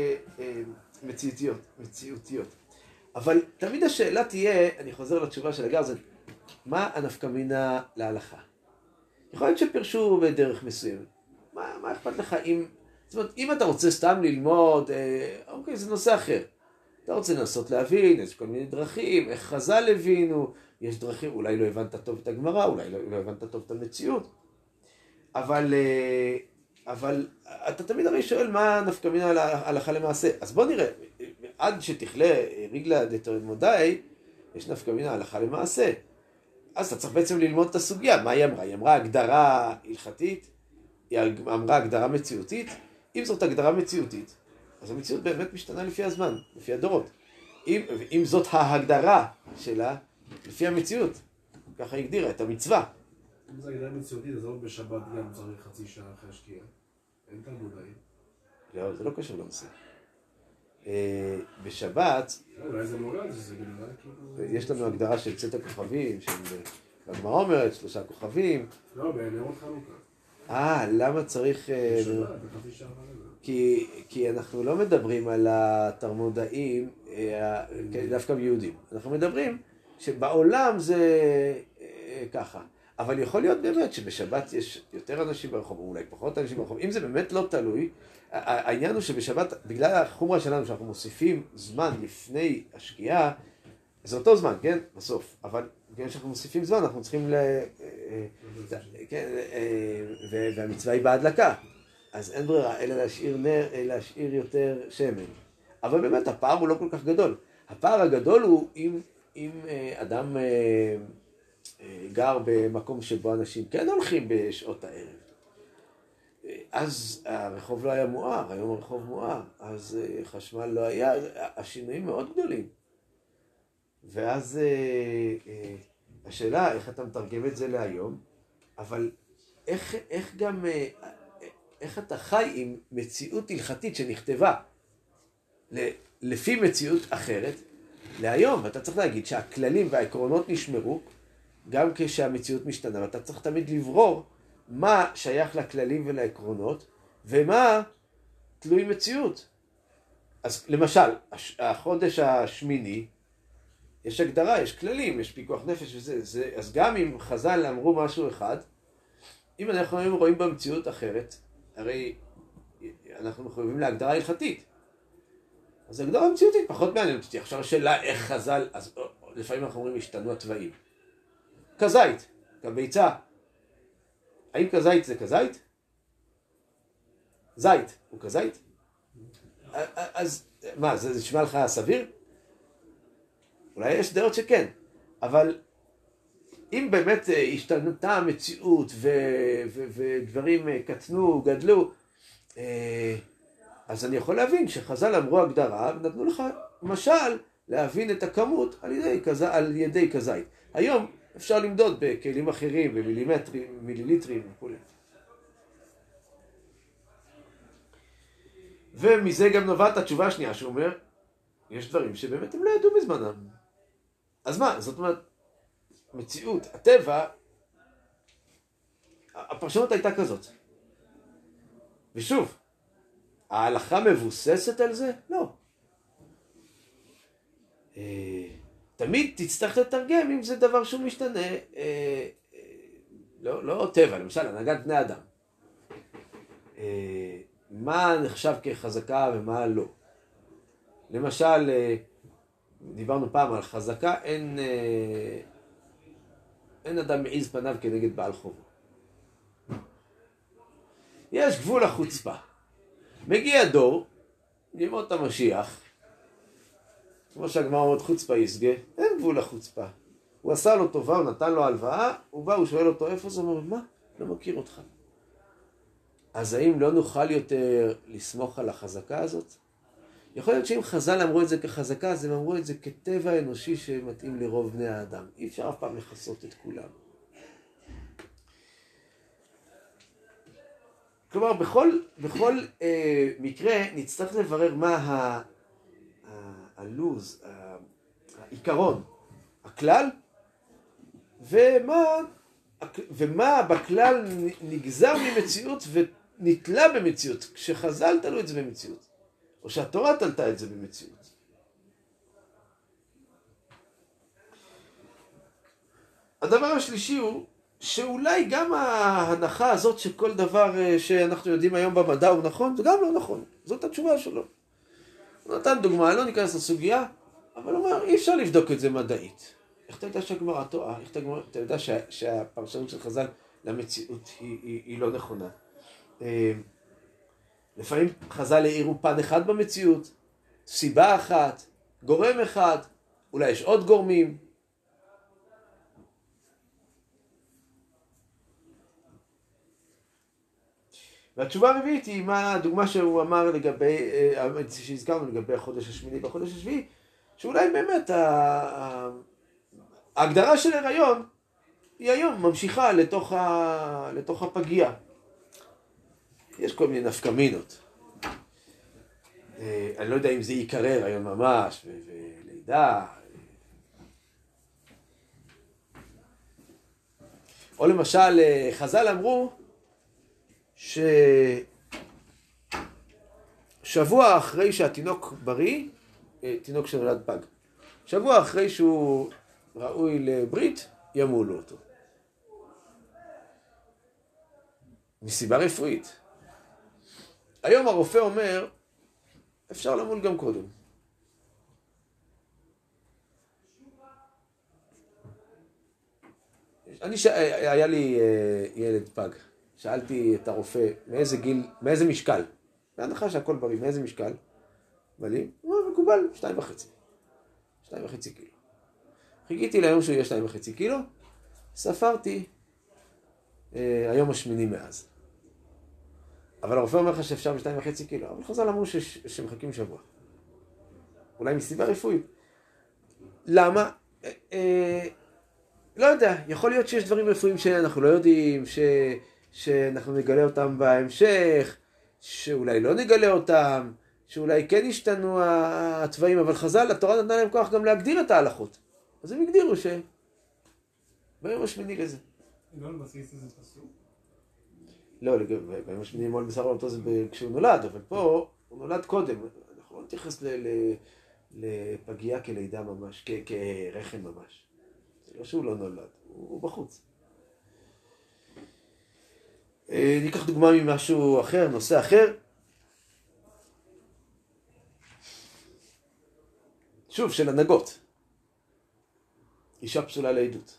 מציאותיות. אבל תמיד השאלה תהיה, אני חוזר לתשובה של הגר, זה מה הנפקא מינה להלכה? יכול להיות שפרשו בדרך מסוימת. מה אכפת לך אם... זאת אומרת, אם אתה רוצה סתם ללמוד, אוקיי, זה נושא אחר. אתה רוצה לנסות להבין, יש כל מיני דרכים, איך חז"ל הבינו, יש דרכים, אולי לא הבנת טוב את הגמרא, אולי לא הבנת טוב את המציאות. אבל אתה תמיד הרי שואל מה נפקא מינה להלכה למעשה. אז בוא נראה, עד שתכלה ריגלה דתלמודאי, יש נפקא מינה להלכה למעשה. אז אתה צריך בעצם ללמוד את הסוגיה. מה היא אמרה? היא אמרה הגדרה הלכתית, היא אמרה הגדרה מציאותית. אם זאת הגדרה מציאותית, אז המציאות באמת משתנה לפי הזמן, לפי הדורות. אם זאת ההגדרה שלה, לפי המציאות, ככה היא הגדירה את המצווה. אם זה הגדרה מציאותית, אז עוד בשבת גם צריך חצי שעה אחרי השקיעה. אין תלמודאי. לא, זה לא קשור לנושא. בשבת, אולי זה מורה, זה גדולה כאילו... יש לנו הגדרה של צאת הכוכבים, הגמרא אומרת 3 כוכבים. לא, בנרות חנוכה. למה צריך... בשבת, בחצי שעה אחרי. כי אנחנו לא מדברים על התלמודאים דווקא ביהודים. אנחנו מדברים שבעולם זה ככה. אבל יכול להיות באמת שבשבת יש יותר אנשים ברחוב, או אולי פחות אנשים ברחוב. אם זה באמת לא תלוי, העניין הוא שבשבת, בגלל החומרה שלנו שאנחנו מוסיפים זמן לפני השקיעה, זה אותו זמן, כן? בסוף. אבל בגלל שאנחנו מוסיפים זמן, אנחנו צריכים והמצווה היא בהדלקה. אז אין ברירה, אלא להשאיר נר, להשאיר יותר שמן. אבל באמת, הפער הוא לא כל כך גדול. הפער הגדול הוא אם אדם גר במקום שבו אנשים כן הולכים בשעות הערב. אז הרחוב לא היה מואר, היום הרחוב מואר, אז חשמל לא היה, השינויים מאוד גדולים. ואז השאלה, איך אתה מתרגם את זה להיום, אבל איך גם... איך אתה חי עם מציאות הלכתית שנכתבה לפי מציאות אחרת להיום. ואתה צריך להגיד שהכללים והעקרונות נשמרו גם כשהמציאות משתנה. ואתה צריך תמיד לברור מה שייך לכללים ולעקרונות ומה תלוי מציאות. אז למשל, החודש השמיני, יש הגדרה, יש כללים, יש פיקוח נפש וזה. אז גם אם חז"ל אמרו משהו אחד, אם אנחנו רואים במציאות אחרת, הרי אנחנו מחויבים להגדרה הלכתית. אז הגדרה המציאותית פחות מעניינת אותי. עכשיו השאלה איך חז"ל, אז לפעמים אנחנו אומרים השתנו התוואים. כזית, כביצה. האם כזית זה כזית? זית, הוא כזית? אז מה, זה נשמע לך סביר? אולי יש דעות שכן, אבל אם באמת השתנתה המציאות ודברים קטנו, גדלו, אז אני יכול להבין שחז"ל אמרו הגדרה ונתנו לך משל להבין את הכמות על ידי כזית. היום אפשר למדוד בכלים אחרים, במילימטרים, מיליליטרים וכו'. ומזה גם נובעת התשובה השנייה שאומר, יש דברים שבאמת הם לא ידעו בזמנם. אז מה? זאת אומרת, המציאות, הטבע, הפרשנות הייתה כזאת. ושוב, ההלכה מבוססת על זה? לא. תמיד תצטרך לתרגם אם זה דבר שהוא משתנה. לא טבע, למשל, הנהגת בני אדם. מה נחשב כחזקה ומה לא. למשל, דיברנו פעם על חזקה, אין אדם מעיז פניו כנגד בעל חובו. יש גבול החוצפה. מגיע דור, ימות המשיח, כמו שהגמרא אומרת חוצפה יסגה, אין גבול החוצפה. הוא עשה לו טובה, הוא נתן לו הלוואה, הוא בא, הוא שואל אותו איפה זה, הוא אומר, מה? לא מכיר אותך. אז האם לא נוכל יותר לסמוך על החזקה הזאת? יכול להיות שאם חז"ל אמרו את זה כחזקה, אז הם אמרו את זה כטבע אנושי שמתאים לרוב בני האדם. אי אפשר אף פעם לחסות את כולם. כלומר, בכל מקרה נצטרך לברר מה הלוז, העיקרון, הכלל, ומה בכלל נגזר ממציאות ונתלה במציאות, כשחז"ל תלו את זה במציאות, או שהתורה תלתה את זה במציאות. הדבר השלישי הוא שאולי גם ההנחה הזאת שכל דבר שאנחנו יודעים היום במדע הוא נכון, זה גם לא נכון. זאת התשובה שלו. הוא נתן דוגמה, לא ניכנס לסוגיה, אבל הוא אומר, אי אפשר לבדוק את זה מדעית. איך אתה יודע שהגמרא טועה? איך אתה יודע שהפרשנות של חז"ל למציאות היא לא נכונה? לפעמים חז"ל העירו פן אחד במציאות, סיבה אחת, גורם אחד, אולי יש עוד גורמים. והתשובה הרביעית היא מה הדוגמה שהוא אמר לגבי, שהזכרנו לגבי החודש השמיני והחודש השביעי, שאולי באמת ההגדרה של הריון היא היום ממשיכה לתוך הפגייה. יש כל מיני נפקמינות. אני לא יודע אם זה יקרא הריון ממש ולידה. או למשל, חז"ל אמרו ששבוע אחרי שהתינוק בריא, תינוק שנולד פג, שבוע אחרי שהוא ראוי לברית, ימולו אותו. מסיבה רפואית. היום הרופא אומר, אפשר למול גם קודם. היה לי ילד פג. שאלתי את הרופא, מאיזה גיל, מאיזה משקל? בהנחה שהכל בריא, מאיזה משקל? בלי? הוא מקובל, 2.5. 2.5 קילו. חיכיתי ליום שהוא יהיה 2.5 קילו, ספרתי היום השמיני מאז. אבל הרופא אומר לך שאפשר ב2.5 קילו, אבל חז"ל אמרו שמחכים שבוע. אולי מסיבה רפואית. למה? לא יודע, יכול להיות שיש דברים רפואיים שאנחנו לא יודעים, שאנחנו נגלה אותם בהמשך, שאולי לא נגלה אותם, שאולי כן ישתנו הצבעים, אבל חז"ל, התורה נתנה להם כוח גם להגדיר את ההלכות. אז הם הגדירו ביום השמיני לזה. לא על בסיס איזה פסוק? לא, ביום השמיני מועל בשר אותו זה כשהוא נולד, אבל פה הוא נולד קודם. אנחנו לא נתייחס לפגייה כלידה ממש, כרחם ממש. זה לא שהוא לא נולד, הוא בחוץ. ניקח דוגמה ממשהו אחר, נושא אחר. שוב, של הנהגות. אישה פסולה לעדות.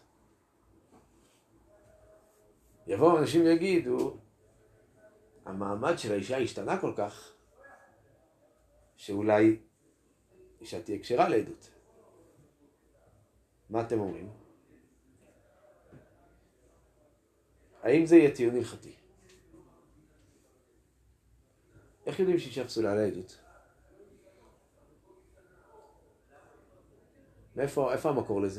יבואו אנשים ויגידו, המעמד של האישה השתנה כל כך, שאולי אישה תהיה כשרה לעדות. מה אתם אומרים? האם זה יהיה טיעון הלכתי? איך יודעים שאישה פסולה לעדות? איפה המקור לזה?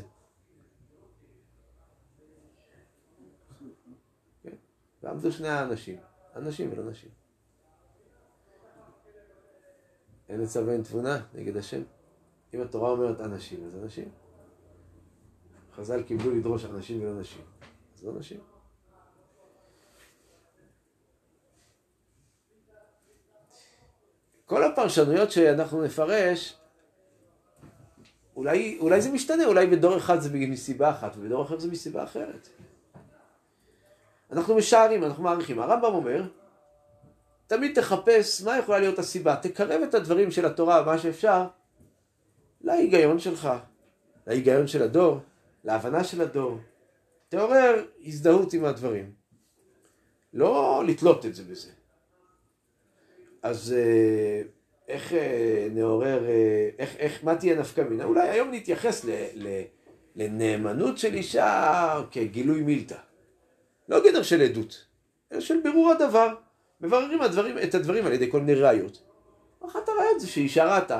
כן. ועמדו שני האנשים, אנשים ולא נשים. אין עצה ואין תבונה נגד השם. אם התורה אומרת אנשים, אז אנשים. חז"ל קיבלו לדרוש אנשים ולא נשים, אז לא נשים. כל הפרשנויות שאנחנו נפרש, אולי זה משתנה, אולי בדור אחד זה מסיבה אחת, ובדור אחר זה מסיבה אחרת. אנחנו משערים, אנחנו מעריכים. הרמב"ם אומר, תמיד תחפש מה יכולה להיות הסיבה. תקרב את הדברים של התורה, מה שאפשר, להיגיון שלך, להיגיון של הדור, להבנה של הדור. תעורר הזדהות עם הדברים. לא לתלות את זה בזה. אז איך נעורר, מה תהיה נפקא מינה? אולי היום נתייחס לנאמנות של אישה כגילוי מילתא. לא גדר של עדות, אלא של בירור הדבר. מבררים את הדברים על ידי כל מיני ראיות. אחת הראיות זה שאישה ראתה.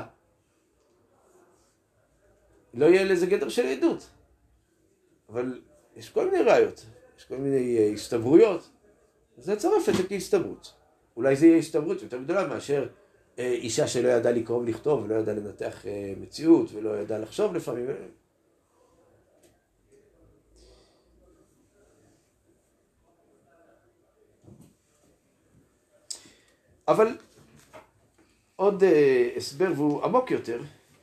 לא יהיה לזה גדר של עדות. אבל יש כל מיני ראיות, יש כל מיני הסתברויות. אז נצרף את זה כהסתברות. אולי זה יהיה הסתברות יותר גדולה מאשר אישה שלא ידעה לקרוא ולכתוב, ולא ידעה לנתח מציאות, ולא ידעה לחשוב לפעמים. אבל עוד הסבר והוא עמוק יותר.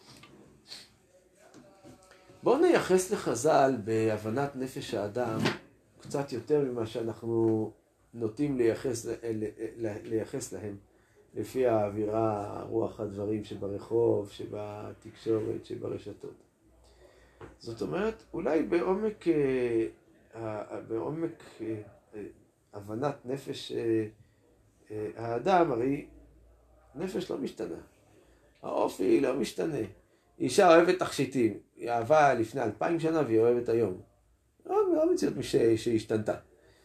בואו נייחס לחז"ל בהבנת נפש האדם קצת יותר ממה שאנחנו נוטים לייחס להם לפי האווירה, רוח הדברים שברחוב, שבתקשורת, שברשתות. זאת אומרת, אולי בעומק הבנת נפש האדם, הרי נפש לא משתנה. האופי לא משתנה. אישה אוהבת תכשיטים, היא אהבה לפני 2000 שנה והיא אוהבת היום. לא מציאות שהשתנתה.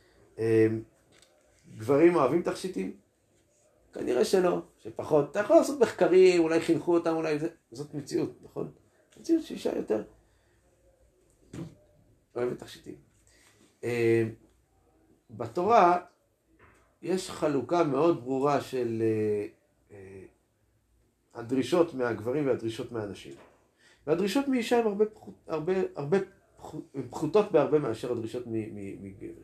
גברים אוהבים תכשיטים? כנראה שלא, שפחות. אתה יכול לעשות מחקרים, אולי חינכו אותם, אולי זה. זאת מציאות, נכון? מציאות שאישה יותר אוהבת תכשיטים. בתורה יש חלוקה מאוד ברורה של הדרישות מהגברים והדרישות מהנשים. והדרישות מאישה הן הרבה פחותות בהרבה מאשר הדרישות מגבר.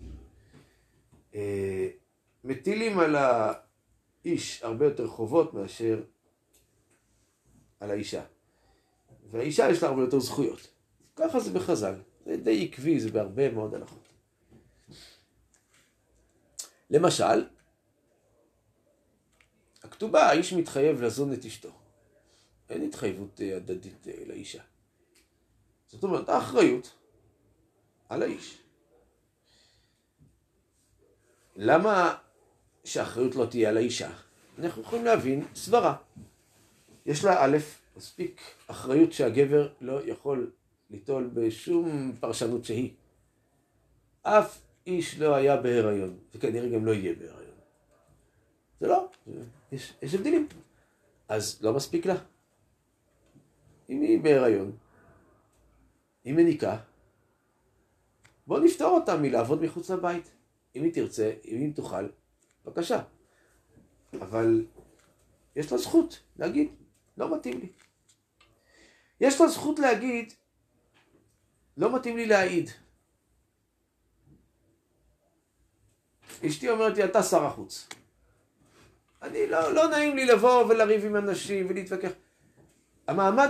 מטילים על האיש הרבה יותר חובות מאשר על האישה. והאישה יש לה הרבה יותר זכויות. ככה זה בחז"ל. זה די עקבי, זה בהרבה מאוד הלכות. למשל, הכתובה, האיש מתחייב לזון את אשתו. אין התחייבות הדדית לאישה. זאת אומרת, האחריות על האיש. למה שהאחריות לא תהיה על האישה? אנחנו יכולים להבין סברה. יש לה א', מספיק אחריות שהגבר לא יכול ליטול בשום פרשנות שהיא. אף איש לא היה בהיריון, וכנראה גם לא יהיה בהיריון. זה לא, יש הבדלים. אז לא מספיק לה. אם היא בהיריון, היא מניקה, בוא נפתור אותה מלעבוד מחוץ לבית. אם היא תרצה, אם היא תוכל, בבקשה. אבל יש לה זכות להגיד, לא מתאים לי. יש לה זכות להגיד, לא מתאים לי להעיד. אשתי אומרת לי, אתה שר החוץ. אני לא נעים לי לבוא ולריב עם אנשים ולהתווכח. המעמד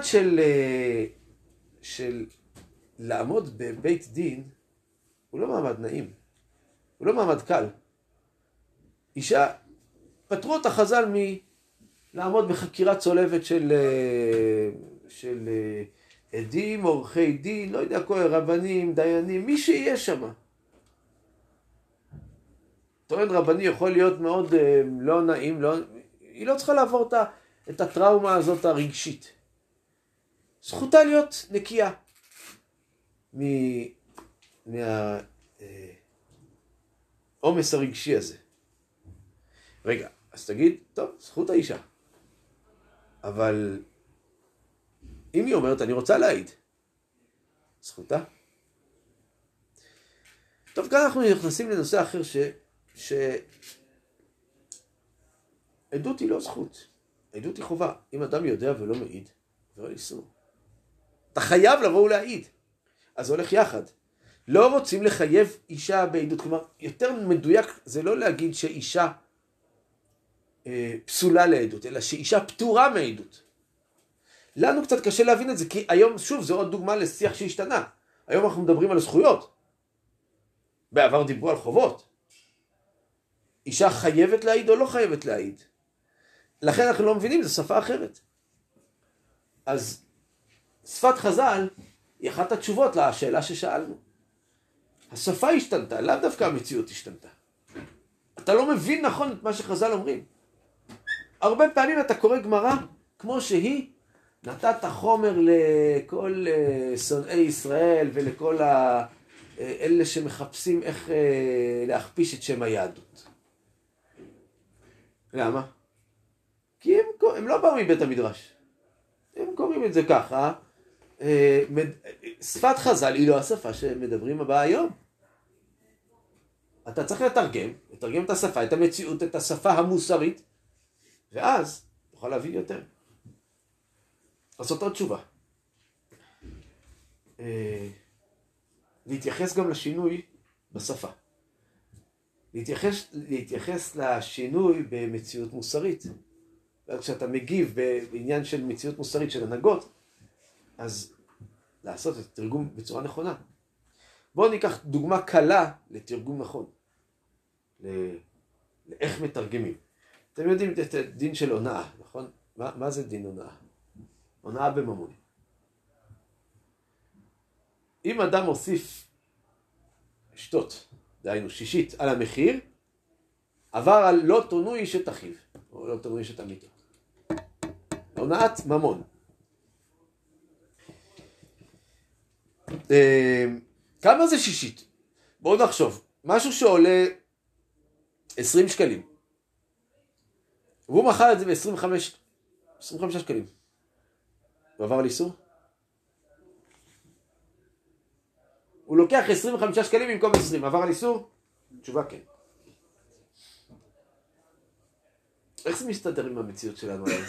של לעמוד בבית דין הוא לא מעמד נעים. הוא לא מעמד קל. אישה, פטרו אותה חז"ל מלעמוד בחקירה צולבת של עדים, עורכי דין, לא יודע, כל רבנים, דיינים, מי שיהיה שם. טוען רבני יכול להיות מאוד לא נעים, היא לא צריכה לעבור את הטראומה הזאת הרגשית. זכותה להיות נקייה מהעומס הרגשי הזה. רגע, אז תגיד, טוב, זכות האישה. אבל אם היא אומרת, אני רוצה להעיד, זכותה. טוב, כאן אנחנו נכנסים לנושא אחר עדות היא לא זכות, עדות היא חובה. אם אדם יודע ולא מעיד, זה לא איסור. אתה חייב לבוא ולהעיד. אז זה הולך יחד. לא רוצים לחייב אישה בעדות. כלומר, יותר מדויק זה לא להגיד שאישה פסולה לעדות, אלא שאישה פטורה מעדות. לנו קצת קשה להבין את זה, כי היום, שוב, זו עוד דוגמה לשיח שהשתנה. היום אנחנו מדברים על זכויות. בעבר דיברו על חובות. אישה חייבת להעיד או לא חייבת להעיד. לכן אנחנו לא מבינים, זו שפה אחרת. אז שפת חז"ל היא אחת התשובות לשאלה ששאלנו. השפה השתנתה, לאו דווקא המציאות השתנתה. אתה לא מבין נכון את מה שחז"ל אומרים. הרבה פעמים אתה קורא גמרא כמו שהיא, נתת חומר לכל שונאי ישראל ולכל אלה שמחפשים איך להכפיש את שם היהדות. למה? כי הם לא באו מבית המדרש. הם קוראים את זה ככה. שפת חז"ל היא לא השפה שמדברים בה היום. אתה צריך לתרגם את השפה, את המציאות, את השפה המוסרית, ואז תוכל להבין יותר. לעשות עוד תשובה. להתייחס גם לשינוי בשפה. להתייחס לשינוי במציאות מוסרית. כשאתה מגיב בעניין של מציאות מוסרית של הנהגות, אז לעשות את התרגום בצורה נכונה. בואו ניקח דוגמה קלה לתרגום נכון. לאיך מתרגמים. אתם יודעים את הדין של הונאה, נכון? מה זה דין הונאה? הונאה בממון. אם אדם מוסיף שטות, דהיינו שישית על המחיר, עבר על לא תונוי שתחיו, או לא תונוי שתמיתו. הונאת ממון. כמה זה שישית? בואו נחשוב. משהו שעולה 20 שקלים. והוא מכר את זה ב-25 שקלים. הוא עבר על איסור? הוא לוקח 25 שקלים במקום 20. עבר על איסור? תשובה כן. איך זה מסתדר עם המציאות שלנו היום?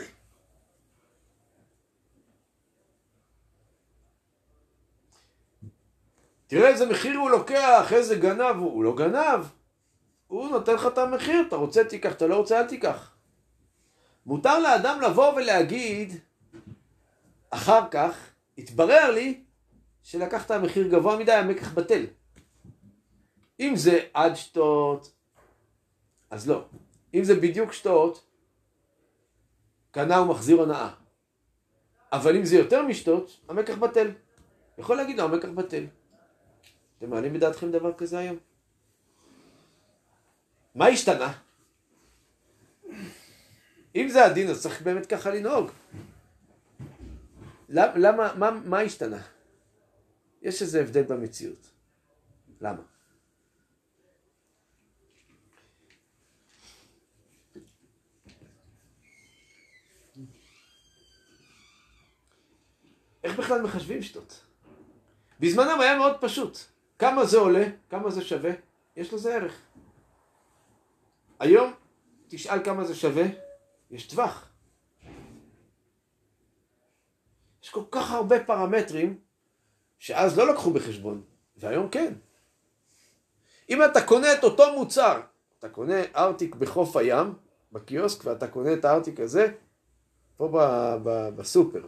תראה איזה מחיר הוא לוקח, איזה גנב הוא. הוא לא גנב. הוא נותן לך את המחיר, אתה רוצה תיקח, אתה לא רוצה אל תיקח. מותר לאדם לבוא ולהגיד, אחר כך, התברר לי שלקחת המחיר גבוה מדי, המקח בטל. אם זה עד שטות, אז לא. אם זה בדיוק שטות, קנה ומחזיר הונאה. אבל אם זה יותר משטות, המקח בטל. יכול להגיד לו, המקח בטל. אתם מעלים בדעתכם דבר כזה היום? מה השתנה? אם זה הדין, אז צריך באמת ככה לנהוג. למה, מה השתנה? יש איזה הבדל במציאות. למה? איך בכלל מחשבים שטות? בזמנם היה מאוד פשוט. כמה זה עולה? כמה זה שווה? יש לזה ערך. היום תשאל כמה זה שווה, יש טווח. יש כל כך הרבה פרמטרים שאז לא לקחו בחשבון, והיום כן. אם אתה קונה את אותו מוצר, אתה קונה ארטיק בחוף הים, בקיוסק, ואתה קונה את הארטיק הזה, פה בסופר.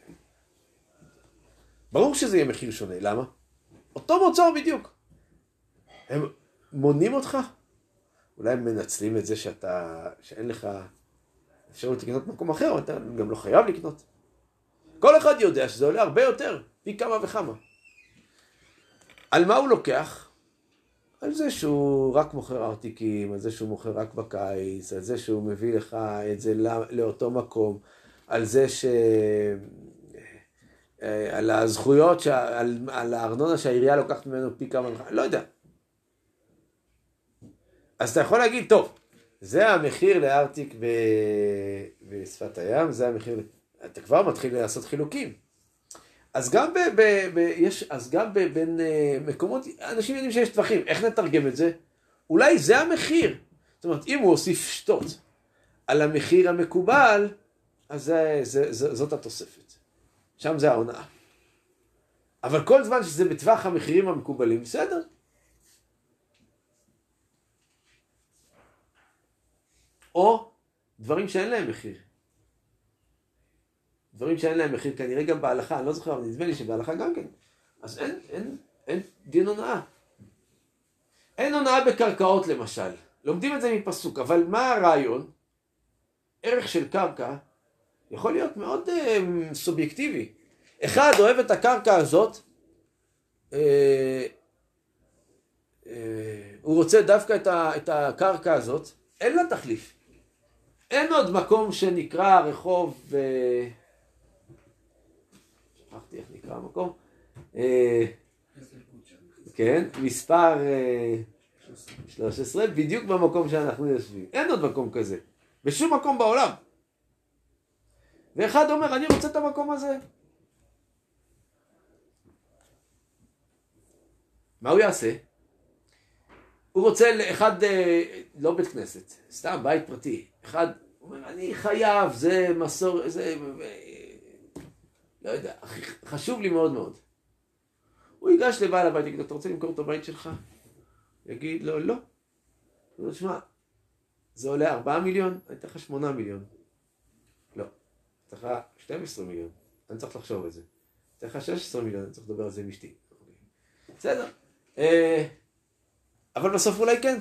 ברור שזה יהיה מחיר שונה, למה? אותו מוצר בדיוק. הם מונים אותך? אולי הם מנצלים את זה שאין לך אפשרות לקנות במקום אחר, או אתה גם לא חייב לקנות. כל אחד יודע שזה עולה הרבה יותר, פי כמה וכמה. על מה הוא לוקח? על זה שהוא רק מוכר ארטיקים, על זה שהוא מוכר רק בקיץ, על זה שהוא מביא לך את זה לאותו מקום, על זה על הזכויות, על הארנונה שהעירייה לוקחת ממנו פי כמה וכמה, לא יודע. אז אתה יכול להגיד, טוב, זה המחיר לארטיק בשפת הים, זה המחיר, אתה כבר מתחיל לעשות חילוקים. אז גם בין מקומות, אנשים יודעים שיש טווחים, איך נתרגם את זה? אולי זה המחיר. זאת אומרת, אם הוא הוסיף שטות על המחיר המקובל, אז זאת התוספת. שם זה ההונאה. אבל כל זמן שזה בטווח המחירים המקובלים, בסדר. או דברים שאין להם מחיר. דברים שאין להם מחיר, כנראה גם בהלכה, אני לא זוכר, אבל נדמה לי שבהלכה גם כן. אז אין דין הונאה. אין הונאה בקרקעות למשל. לומדים את זה מפסוק, אבל מה הרעיון? ערך של קרקע יכול להיות מאוד סובייקטיבי. אחד אוהב את הקרקע הזאת, הוא רוצה דווקא את הקרקע הזאת, אין לה תחליף. אין עוד מקום שנקרא רחוב, שכחתי איך נקרא המקום, כן, מספר 13, בדיוק במקום שאנחנו יושבים. אין עוד מקום כזה, בשום מקום בעולם. ואחד אומר, אני רוצה את המקום הזה. מה הוא יעשה? הוא רוצה לאחד, לא בית כנסת, סתם בית פרטי. אחד אומר, אני חייב, זה מסור, זה, לא יודע, חשוב לי מאוד מאוד. הוא ייגש לבעל הבית, יגיד לו, אתה רוצה למכור את הבית שלך? יגיד לו, לא. הוא אומר, שמע, זה עולה 4 מיליון, אני אתן לך 8 מיליון. לא, אתן לך 12 מיליון, אני צריך לחשוב על זה. אתן לך 16 מיליון, אני צריך לדבר על זה עם אשתי. בסדר. אבל בסוף אולי כן.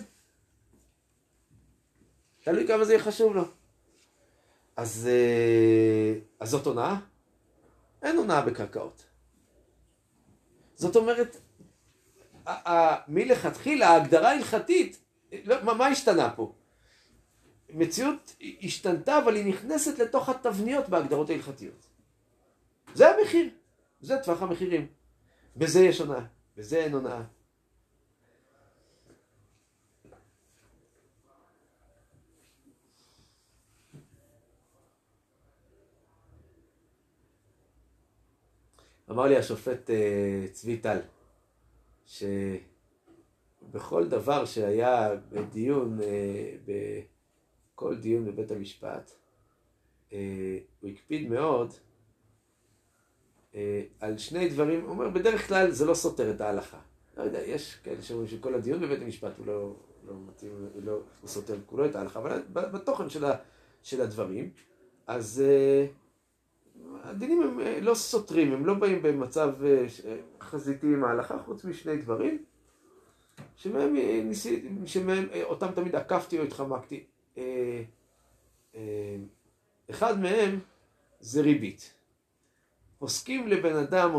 תלוי כמה זה יהיה חשוב לו. אז זאת הונאה? אין הונאה בקרקעות. זאת אומרת, מלכתחילה, ההגדרה ההלכתית, מה השתנה פה? מציאות השתנתה, אבל היא נכנסת לתוך התבניות בהגדרות ההלכתיות. זה המחיר. זה טווח המחירים. בזה יש הונאה. בזה אין הונאה. אמר לי השופט צבי טל, שבכל דבר שהיה בדיון, בכל דיון בבית המשפט, הוא הקפיד מאוד על שני דברים. הוא אומר, בדרך כלל זה לא סותר את ההלכה. לא יודע, יש כאלה שאומרים שכל הדיון בבית המשפט הוא לא מתאים, הוא סותר כולו את ההלכה, אבל בתוכן של הדברים, אז הדינים הם לא סותרים, הם לא באים במצב חזיתי עם ההלכה, חוץ משני דברים, שמהם אותם תמיד עקפתי או התחמקתי. אחד מהם זה ריבית. פוסקים לבן אדם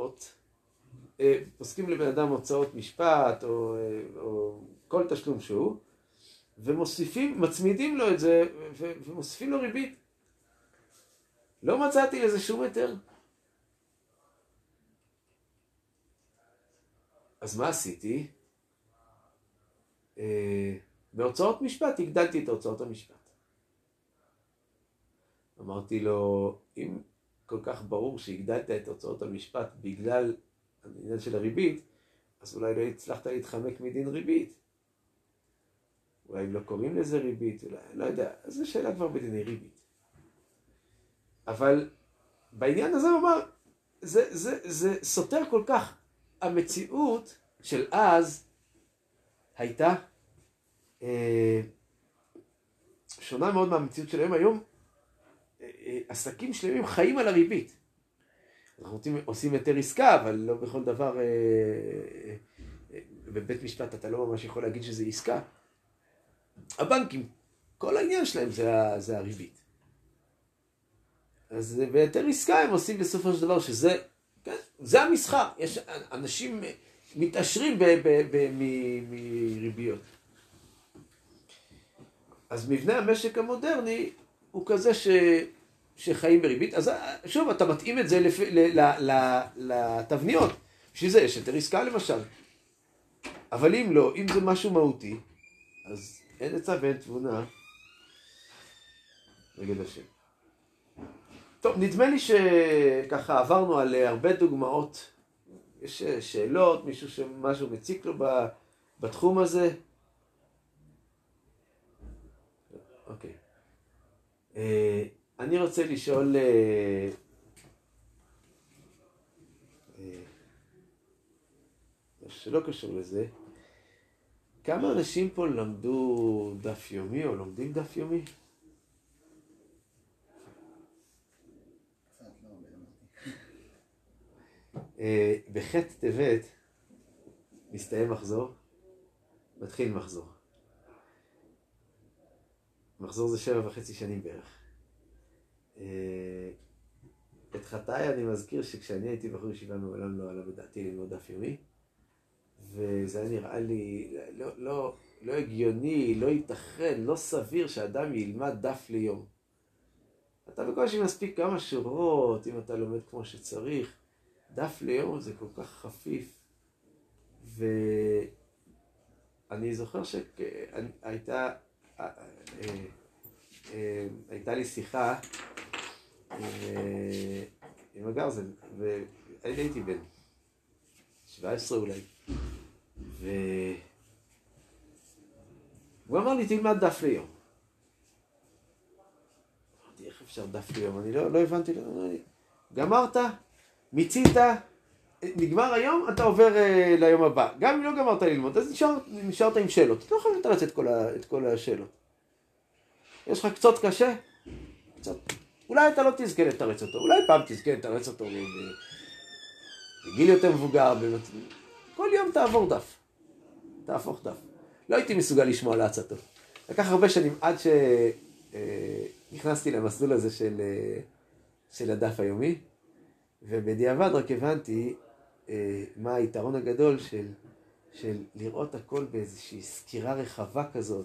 הוצאות משפט או כל תשלום שהוא, ומוסיפים, מצמידים לו את זה ומוסיפים לו ריבית. לא מצאתי לזה שום היתר. אז מה עשיתי? בהוצאות משפט הגדלתי את הוצאות המשפט. אמרתי לו, אם כל כך ברור שהגדלת את הוצאות המשפט בגלל העניין של הריבית, אז אולי לא הצלחת להתחמק מדין ריבית. אולי לא קוראים לזה ריבית, אולי, לא יודע, אז זו שאלה כבר בדיני ריבית. אבל בעניין הזה הוא אמר, זה סותר כל כך. המציאות של אז הייתה שונה מאוד מהמציאות של היום. היום עסקים שלמים חיים על הריבית. אנחנו עושים יותר עסקה, אבל לא בכל דבר בבית משפט אתה לא ממש יכול להגיד שזה עסקה. הבנקים, כל העניין שלהם זה הריבית. אז ביותר עסקה הם עושים בסופו של דבר שזה, כן, זה המסחר. יש אנשים מתעשרים מריביות. אז מבנה המשק המודרני הוא כזה שחיים בריבית. אז שוב, אתה מתאים את זה לתבניות. בשביל זה יש יותר עסקה למשל. אבל אם לא, אם זה משהו מהותי, אז אין עצה ואין תבונה נגד השם. טוב, נדמה לי שככה עברנו על הרבה דוגמאות. יש שאלות, מישהו שמשהו מציק לו בתחום הזה? אוקיי. אני רוצה לשאול, שלא קשור לזה, כמה אנשים פה למדו דף יומי או לומדים דף יומי? בחטא טבת מסתיים מחזור, מתחיל מחזור. מחזור זה 7.5 שנים בערך. את חטאי אני מזכיר שכשאני הייתי בחור ישיבה מעולם לא עלה בדעתי ללמוד דף יומי, וזה היה נראה לי לא הגיוני, לא ייתכן, לא סביר שאדם ילמד דף ליום. אתה בקושי מספיק כמה שורות, אם אתה לומד כמו שצריך. דף ליום זה כל כך חפיף. ואני זוכר שהייתה לי שיחה עם הגרזן, והייתי בן 17 אולי, הוא אמר לי, תלמד דף ליום. אמרתי, איך אפשר דף ליום? אני לא הבנתי. גמרת, מיצית, נגמר היום, אתה עובר ליום הבא. גם אם לא גמרת ללמוד, אז נשארת עם שאלות. אתה לא יכול לתרץ את כל השאלות. יש לך קצות קשה? קצת. אולי אתה לא תזכה לתרץ אותו, אולי פעם תזכה לתרץ אותו בגיל יותר מבוגר. כל יום תעבור דף. תהפוך דף. לא הייתי מסוגל לשמוע לעצתו. לקח הרבה שנים עד שנכנסתי למסלול הזה של הדף היומי, ובדיעבד רק הבנתי מה היתרון הגדול של לראות הכל באיזושהי סקירה רחבה כזאת,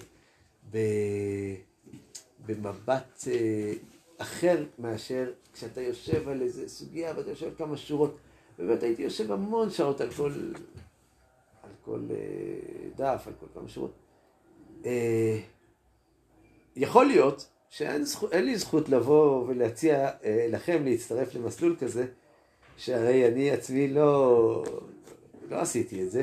במבט אחר מאשר כשאתה יושב על איזה סוגיה ואתה יושב על כמה שורות. באמת הייתי יושב המון שעות על כל דף, על כל כמה שורות. יכול להיות שאין לי זכות לבוא ולהציע לכם להצטרף למסלול כזה, שהרי אני עצמי לא עשיתי את זה,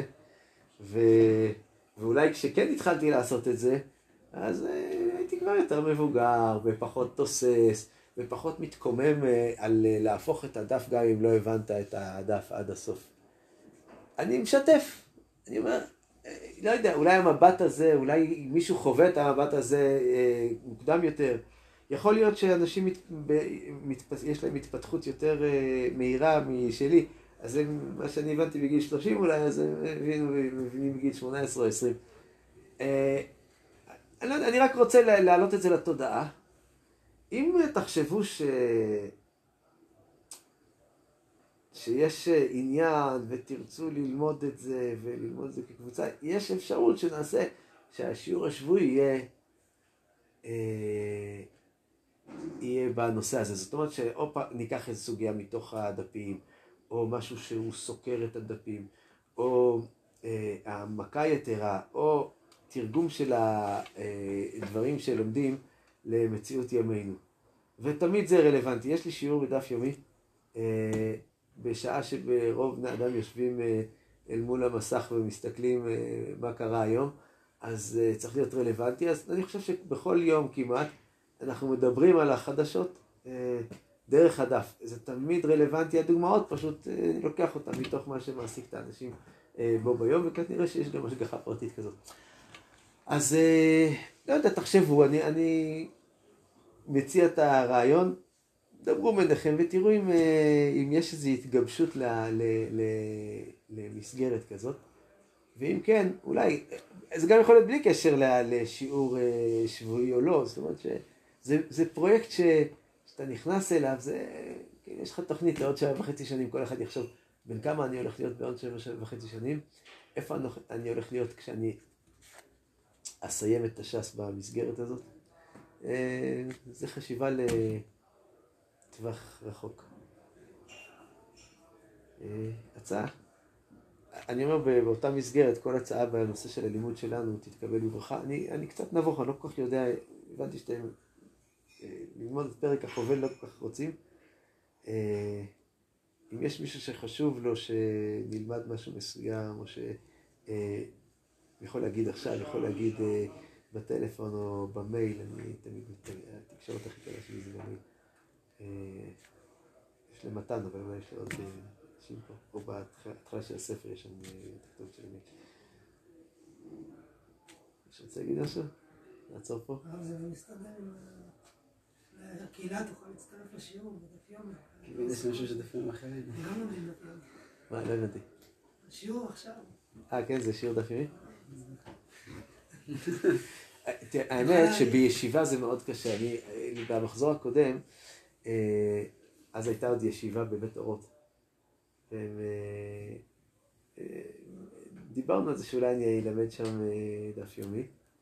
ואולי כשכן התחלתי לעשות את זה, אז הייתי כבר יותר מבוגר ופחות תוסס ופחות מתקומם על להפוך את הדף גם אם לא הבנת את הדף עד הסוף. אני משתף, אני אומר, לא יודע, אולי המבט הזה, אולי מישהו חווה את המבט הזה מוקדם יותר. יכול להיות שאנשים יש להם התפתחות יותר מהירה משלי, אז זה מה שאני הבנתי בגיל 30 אולי, אז הם מבינים בגיל 18 או 20. אני לא יודע, אני רק רוצה להעלות את זה לתודעה. אם תחשבו שיש עניין ותרצו ללמוד את זה וללמוד את זה כקבוצה, יש אפשרות שנעשה שהשיעור השבועי יהיה בנושא הזה. זאת אומרת שאו ניקח איזו סוגיה מתוך הדפים, או משהו שהוא סוקר את הדפים, או העמקה יתרה, או תרגום של הדברים שלומדים למציאות ימינו. ותמיד זה רלוונטי. יש לי שיעור בדף יומי, בשעה שברוב בני אדם יושבים אל מול המסך ומסתכלים מה קרה היום, אז צריך להיות רלוונטי. אז אני חושב שבכל יום כמעט אנחנו מדברים על החדשות דרך הדף. זה תמיד רלוונטי. הדוגמאות פשוט אני לוקח אותם מתוך מה שמעסיק את האנשים בו ביום, וכנראה שיש גם השגחה פרטית כזאת. אז לא יודע, תחשבו, אני מציע את הרעיון, דברו ביניכם ותראו אם יש איזו התגבשות למסגרת כזאת. ואם כן, אולי, זה גם יכול להיות בלי קשר לשיעור שבועי או לא. זאת אומרת שזה פרויקט שאתה נכנס אליו, יש לך תוכנית לעוד 7.5 שנים, כל אחד יחשוב בין כמה אני הולך להיות בעוד 7.5 שנים, איפה אני הולך להיות כשאני אסיים את הש"ס במסגרת הזאת. זה חשיבה לטווח רחוק. הצעה. אני אומר באותה מסגרת, כל הצעה בנושא של הלימוד שלנו תתקבל בברכה. אני קצת נבוך, אני לא כל כך יודע, הבנתי שאתם ללמוד את פרק החובל לא כל כך רוצים. אם יש מישהו שחשוב לו שנלמד משהו מסוים, או יכול להגיד עכשיו, יכול להגיד בטלפון או במייל, אני תמיד התקשורת הכי קלה שלי זה במייל. יש למתן, אבל אולי יש לו עוד אנשים פה, או בהתחלה של הספר יש שם תכתוב של המייל. יש רוצה להגיד משהו? נעצור פה? זה מסתדר עם הקהילה, תוכל להצטרף לשיעור בדף יומי. יש משהו שדף יומי אחרים. גם לומדים דף יומי. מה, לא הבנתי. השיעור עכשיו. כן, זה שיעור דף יומי? האמת שבישיבה זה מאוד קשה. במחזור הקודם, אז הייתה עוד ישיבה בבית אורות. דיברנו על זה שאולי אני אלמד שם דף יומי.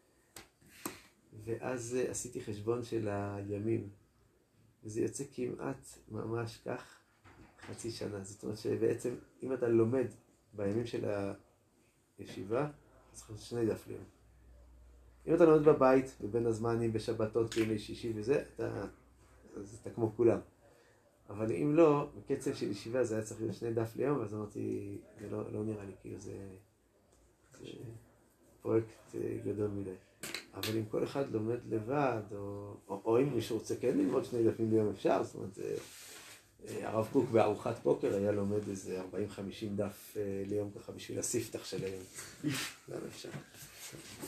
ואז עשיתי חשבון של הימים. וזה יוצא כמעט ממש כך חצי שנה. זאת אומרת שבעצם אם אתה לומד בימים של הישיבה, אז צריך שני דף ליום. אם אתה לומד בבית, ובין הזמנים, בשבתות, בימי שישי וזה, אז אתה כמו כולם. אבל אם לא, בקצב של ישיבה זה היה צריך להיות שני דף ליום, אז אמרתי, זה לא נראה לי, כאילו זה פרויקט גדול מדי. אבל אם כל אחד לומד לבד, או אם מישהו רוצה כן ללמוד 2 דפים ביום אפשר, זאת אומרת, הרב קוק בארוחת בוקר היה לומד איזה 40-50 דף ליום ככה בשביל הספתח של היום. גם אפשר.